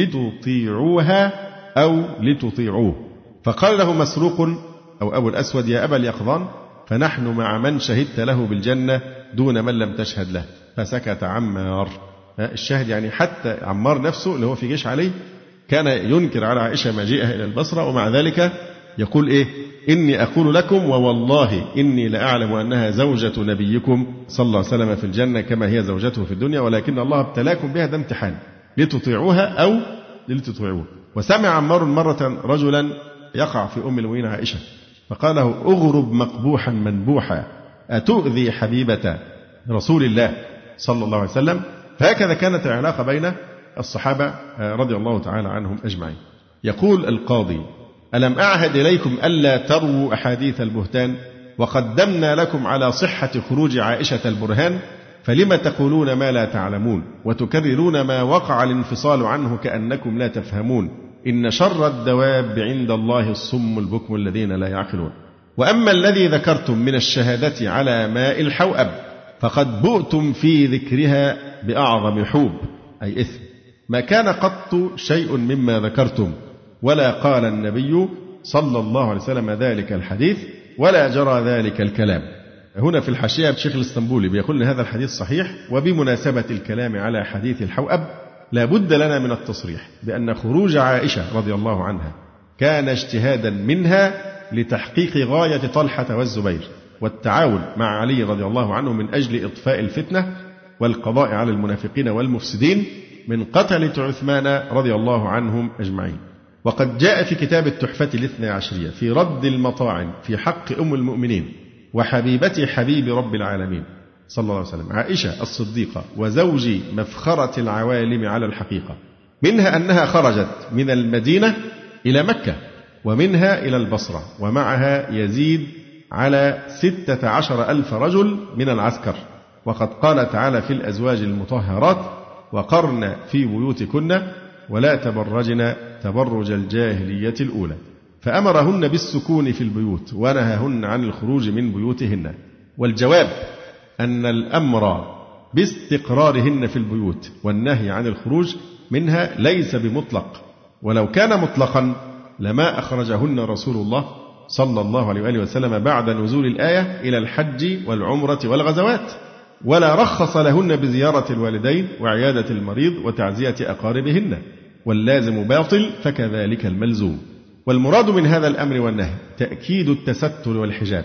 لتطيعوها أو لتطيعوه. فقال له مسروق أو أبو الأسود يا أبا اليقظان فنحن مع من شهدت له بالجنة دون من لم تشهد له. فسكت عمار. الشاهد يعني حتى عمار نفسه اللي هو في جيش علي كان ينكر على عائشة مجيئها إلى البصرة، ومع ذلك يقول إيه إني أقول لكم ووالله إني لأعلم أنها زوجة نبيكم صلى الله عليه وسلم في الجنة كما هي زوجته في الدنيا، ولكن الله ابتلاكم بها، ده امتحان لتطيعوها أو لتطيعوه. وسمع عمار مرة رجلا يقع في أم المؤمنين عائشة فقال له أغرب مقبوحا منبوحا أتؤذي حبيبة رسول الله صلى الله عليه وسلم. فهكذا كانت العلاقة بين الصحابة رضي الله تعالى عنهم أجمعين. يقول القاضي ألم أعهد إليكم ألا تروا أحاديث البهتان وقدمنا لكم على صحة خروج عائشة البرهان فلم تقولون ما لا تعلمون وتكررون ما وقع الانفصال عنه كأنكم لا تفهمون إن شر الدواب عند الله الصم البكم الذين لا يعقلون. وأما الذي ذكرتم من الشهادة على ماء الحوأب فقد بؤتم في ذكرها بأعظم حوب أي إثم، ما كان قط شيء مما ذكرتم ولا قال النبي صلى الله عليه وسلم ذلك الحديث ولا جرى ذلك الكلام. هنا في الحاشية الشيخ الإسطنبولي بيقول أن هذا الحديث صحيح، وبمناسبة الكلام على حديث الحوأب لا بد لنا من التصريح بأن خروج عائشة رضي الله عنها كان اجتهادا منها لتحقيق غاية طلحة والزبير والتعاون مع علي رضي الله عنه من أجل إطفاء الفتنة والقضاء على المنافقين والمفسدين من قتلة عثمان رضي الله عنهم أجمعين. وقد جاء في كتاب التحفة الاثنى عشرية في رد المطاعن في حق أم المؤمنين وحبيبة حبيب رب العالمين صلى الله عليه وسلم عائشة الصديقة وزوج مفخرة العوالم على الحقيقة، منها أنها خرجت من المدينة إلى مكة ومنها إلى البصرة ومعها يزيد على ستة عشر ألف رجل من العسكر. وقد قال تعالى في الأزواج المطهرات وقرن في بيوتكن ولا تبرجن تبرج الجاهلية الأولى، فأمرهن بالسكون في البيوت ونهاهن عن الخروج من بيوتهن. والجواب أن الأمر باستقرارهن في البيوت والنهي عن الخروج منها ليس بمطلق، ولو كان مطلقا لما أخرجهن رسول الله صلى الله عليه وآله وسلم بعد نزول الآية إلى الحج والعمرة والغزوات، ولا رخص لهن بزيارة الوالدين وعيادة المريض وتعزية أقاربهن، واللازم باطل فكذلك الملزوم. والمراد من هذا الأمر والنهي تأكيد التستر والحجاب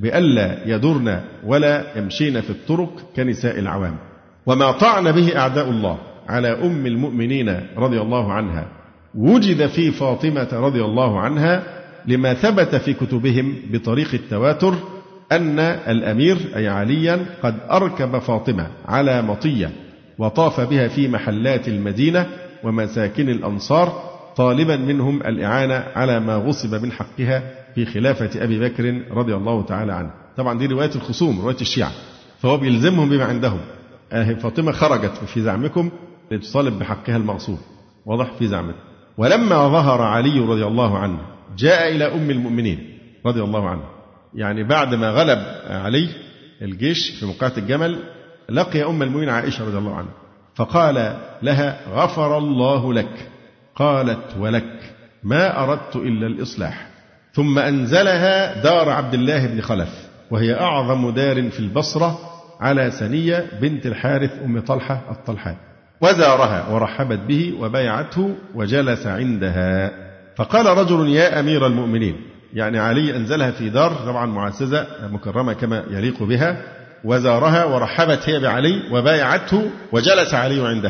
بألا يدرن ولا يمشين في الطرق كنساء العوام. وما طعن به أعداء الله على أم المؤمنين رضي الله عنها وجد في فاطمة رضي الله عنها لما ثبت في كتبهم بطريق التواتر أن الأمير أي عليا قد أركب فاطمة على مطية وطاف بها في محلات المدينة ومساكن الأنصار طالبا منهم الإعانة على ما غصب من حقها في خلافة أبي بكر رضي الله تعالى عنه. طبعا دي رواية الخصوم، رواية الشيعة، فهو بيلزمهم بما عندهم. فاطمة خرجت في زعمكم لتطالب بحقها المغصوب، واضح في زعمكم. ولما ظهر علي رضي الله عنه جاء إلى أم المؤمنين رضي الله عنه، يعني بعد ما غلب علي الجيش في موقعة الجمل لقي أم المؤمنين عائشة رضي الله عنها فقال لها: غفر الله لك. قالت: ولك، ما أردت إلا الإصلاح. ثم أنزلها دار عبد الله بن خلف، وهي أعظم دار في البصرة، على سنية بنت الحارث أم طلحة الطلحاء، وزارها ورحبت به وبايعته وجلس عندها. فقال رجل: يا أمير المؤمنين، يعني علي أنزلها في دار طبعا معززة مكرمة كما يليق بها، وزارها ورحبت هي بعلي وبايعته وجلس علي عندها.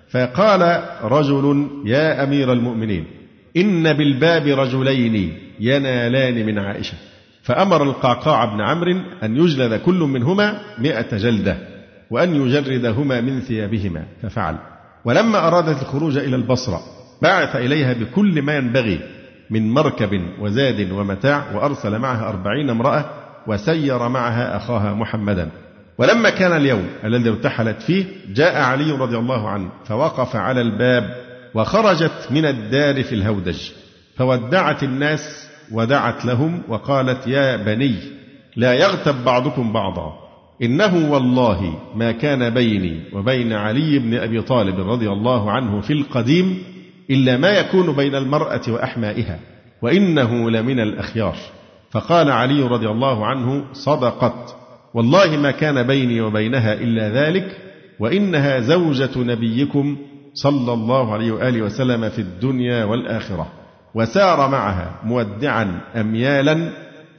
فقال رجل: يا أمير المؤمنين، إن بالباب رجلين ينالان من عائشة. فأمر القعقاع بن عمرو أن يجلد كل منهما مئة جلدة وأن يجردهما من ثيابهما، ففعل. ولما أرادت الخروج إلى البصرة بعث إليها بكل ما ينبغي من مركب وزاد ومتاع، وأرسل معها أربعين امرأة وسير معها أخاها محمدا. ولما كان اليوم الذي ارتحلت فيه جاء علي رضي الله عنه فوقف على الباب، وخرجت من الدار في الهودج فودعت الناس ودعت لهم وقالت: يا بني، لا يغتب بعضكم بعضا، إنه والله ما كان بيني وبين علي بن أبي طالب رضي الله عنه في القديم إلا ما يكون بين المرأة وأحمائها، وإنه لمن الأخيار. فقال علي رضي الله عنه: صدقت، والله ما كان بيني وبينها إلا ذلك، وإنها زوجة نبيكم صلى الله عليه وآله وسلم في الدنيا والآخرة. وسار معها مودعا أميالا،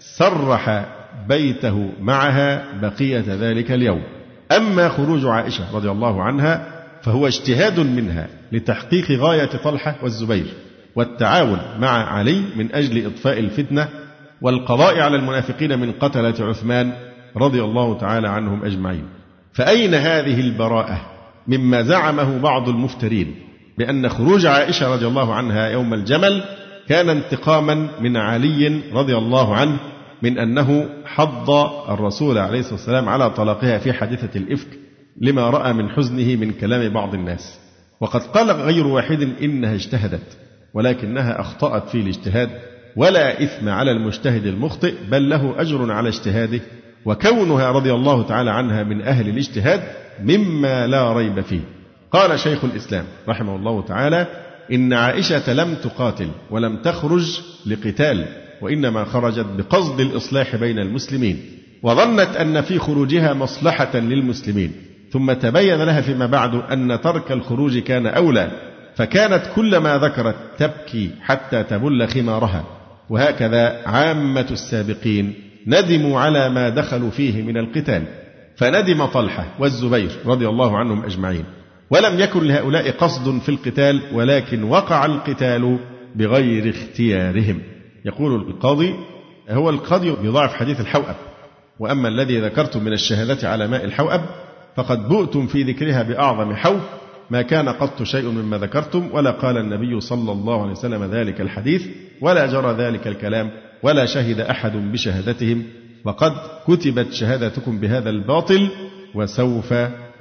سرح بيته معها بقية ذلك اليوم. أما خروج عائشة رضي الله عنها فهو اجتهاد منها لتحقيق غاية طلحة والزبير والتعاون مع علي من أجل إطفاء الفتنة والقضاء على المنافقين من قتلة عثمان رضي الله تعالى عنهم أجمعين. فأين هذه البراءة مما زعمه بعض المفترين بأن خروج عائشة رضي الله عنها يوم الجمل كان انتقاما من علي رضي الله عنه من أنه حض الرسول عليه الصلاة والسلام على طلاقها في حادثة الإفك لما رأى من حزنه من كلام بعض الناس. وقد قال غير واحد إنها اجتهدت، ولكنها أخطأت في الاجتهاد، ولا إثم على المجتهد المخطئ، بل له أجر على اجتهاده، وكونها رضي الله تعالى عنها من أهل الاجتهاد مما لا ريب فيه. قال شيخ الإسلام رحمه الله تعالى: إن عائشة لم تقاتل ولم تخرج لقتال، وإنما خرجت بقصد الإصلاح بين المسلمين، وظنت أن في خروجها مصلحة للمسلمين، ثم تبين لها فيما بعد أن ترك الخروج كان أولى، فكانت كلما ذكرت تبكي حتى تبل خمارها. وهكذا عامة السابقين ندموا على ما دخلوا فيه من القتال، فندم طلحة والزبير رضي الله عنهم أجمعين، ولم يكن لهؤلاء قصد في القتال، ولكن وقع القتال بغير اختيارهم. يقول القاضي: هو القاضي يضاعف حديث الحوأب، وأما الذي ذكرتم من الشهادة على ماء الحوأب فقد بؤتم في ذكرها بأعظم حوف، ما كان قط شيء مما ذكرتم، ولا قال النبي صلى الله عليه وسلم ذلك الحديث، ولا جرى ذلك الكلام، ولا شهد أحد بشهادتهم، وقد كتبت شهادتكم بهذا الباطل وسوف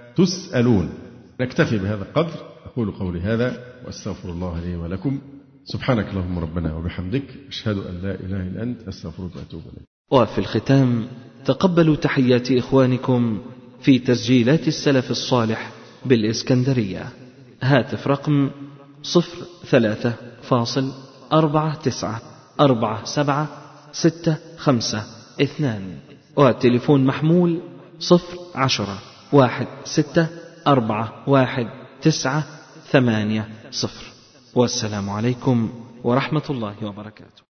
تسألون. نكتفي بهذا القدر. أقول قولي هذا وأستغفر الله لي ولكم. سبحانك اللهم ربنا وبحمدك، أشهد أن لا إله إلا أنت، أستغفرك وأتوب إليك. وفي الختام تقبلوا تحيات إخوانكم في تسجيلات السلف الصالح بالإسكندرية. هاتف رقم صفر ثلاثة فاصل أربعة تسعة أربعة سبعة ستة خمسة اثنان، والتليفون محمول صفر عشرة واحد ستة أربعة واحد تسعة ثمانية صفر. والسلام عليكم ورحمة الله وبركاته.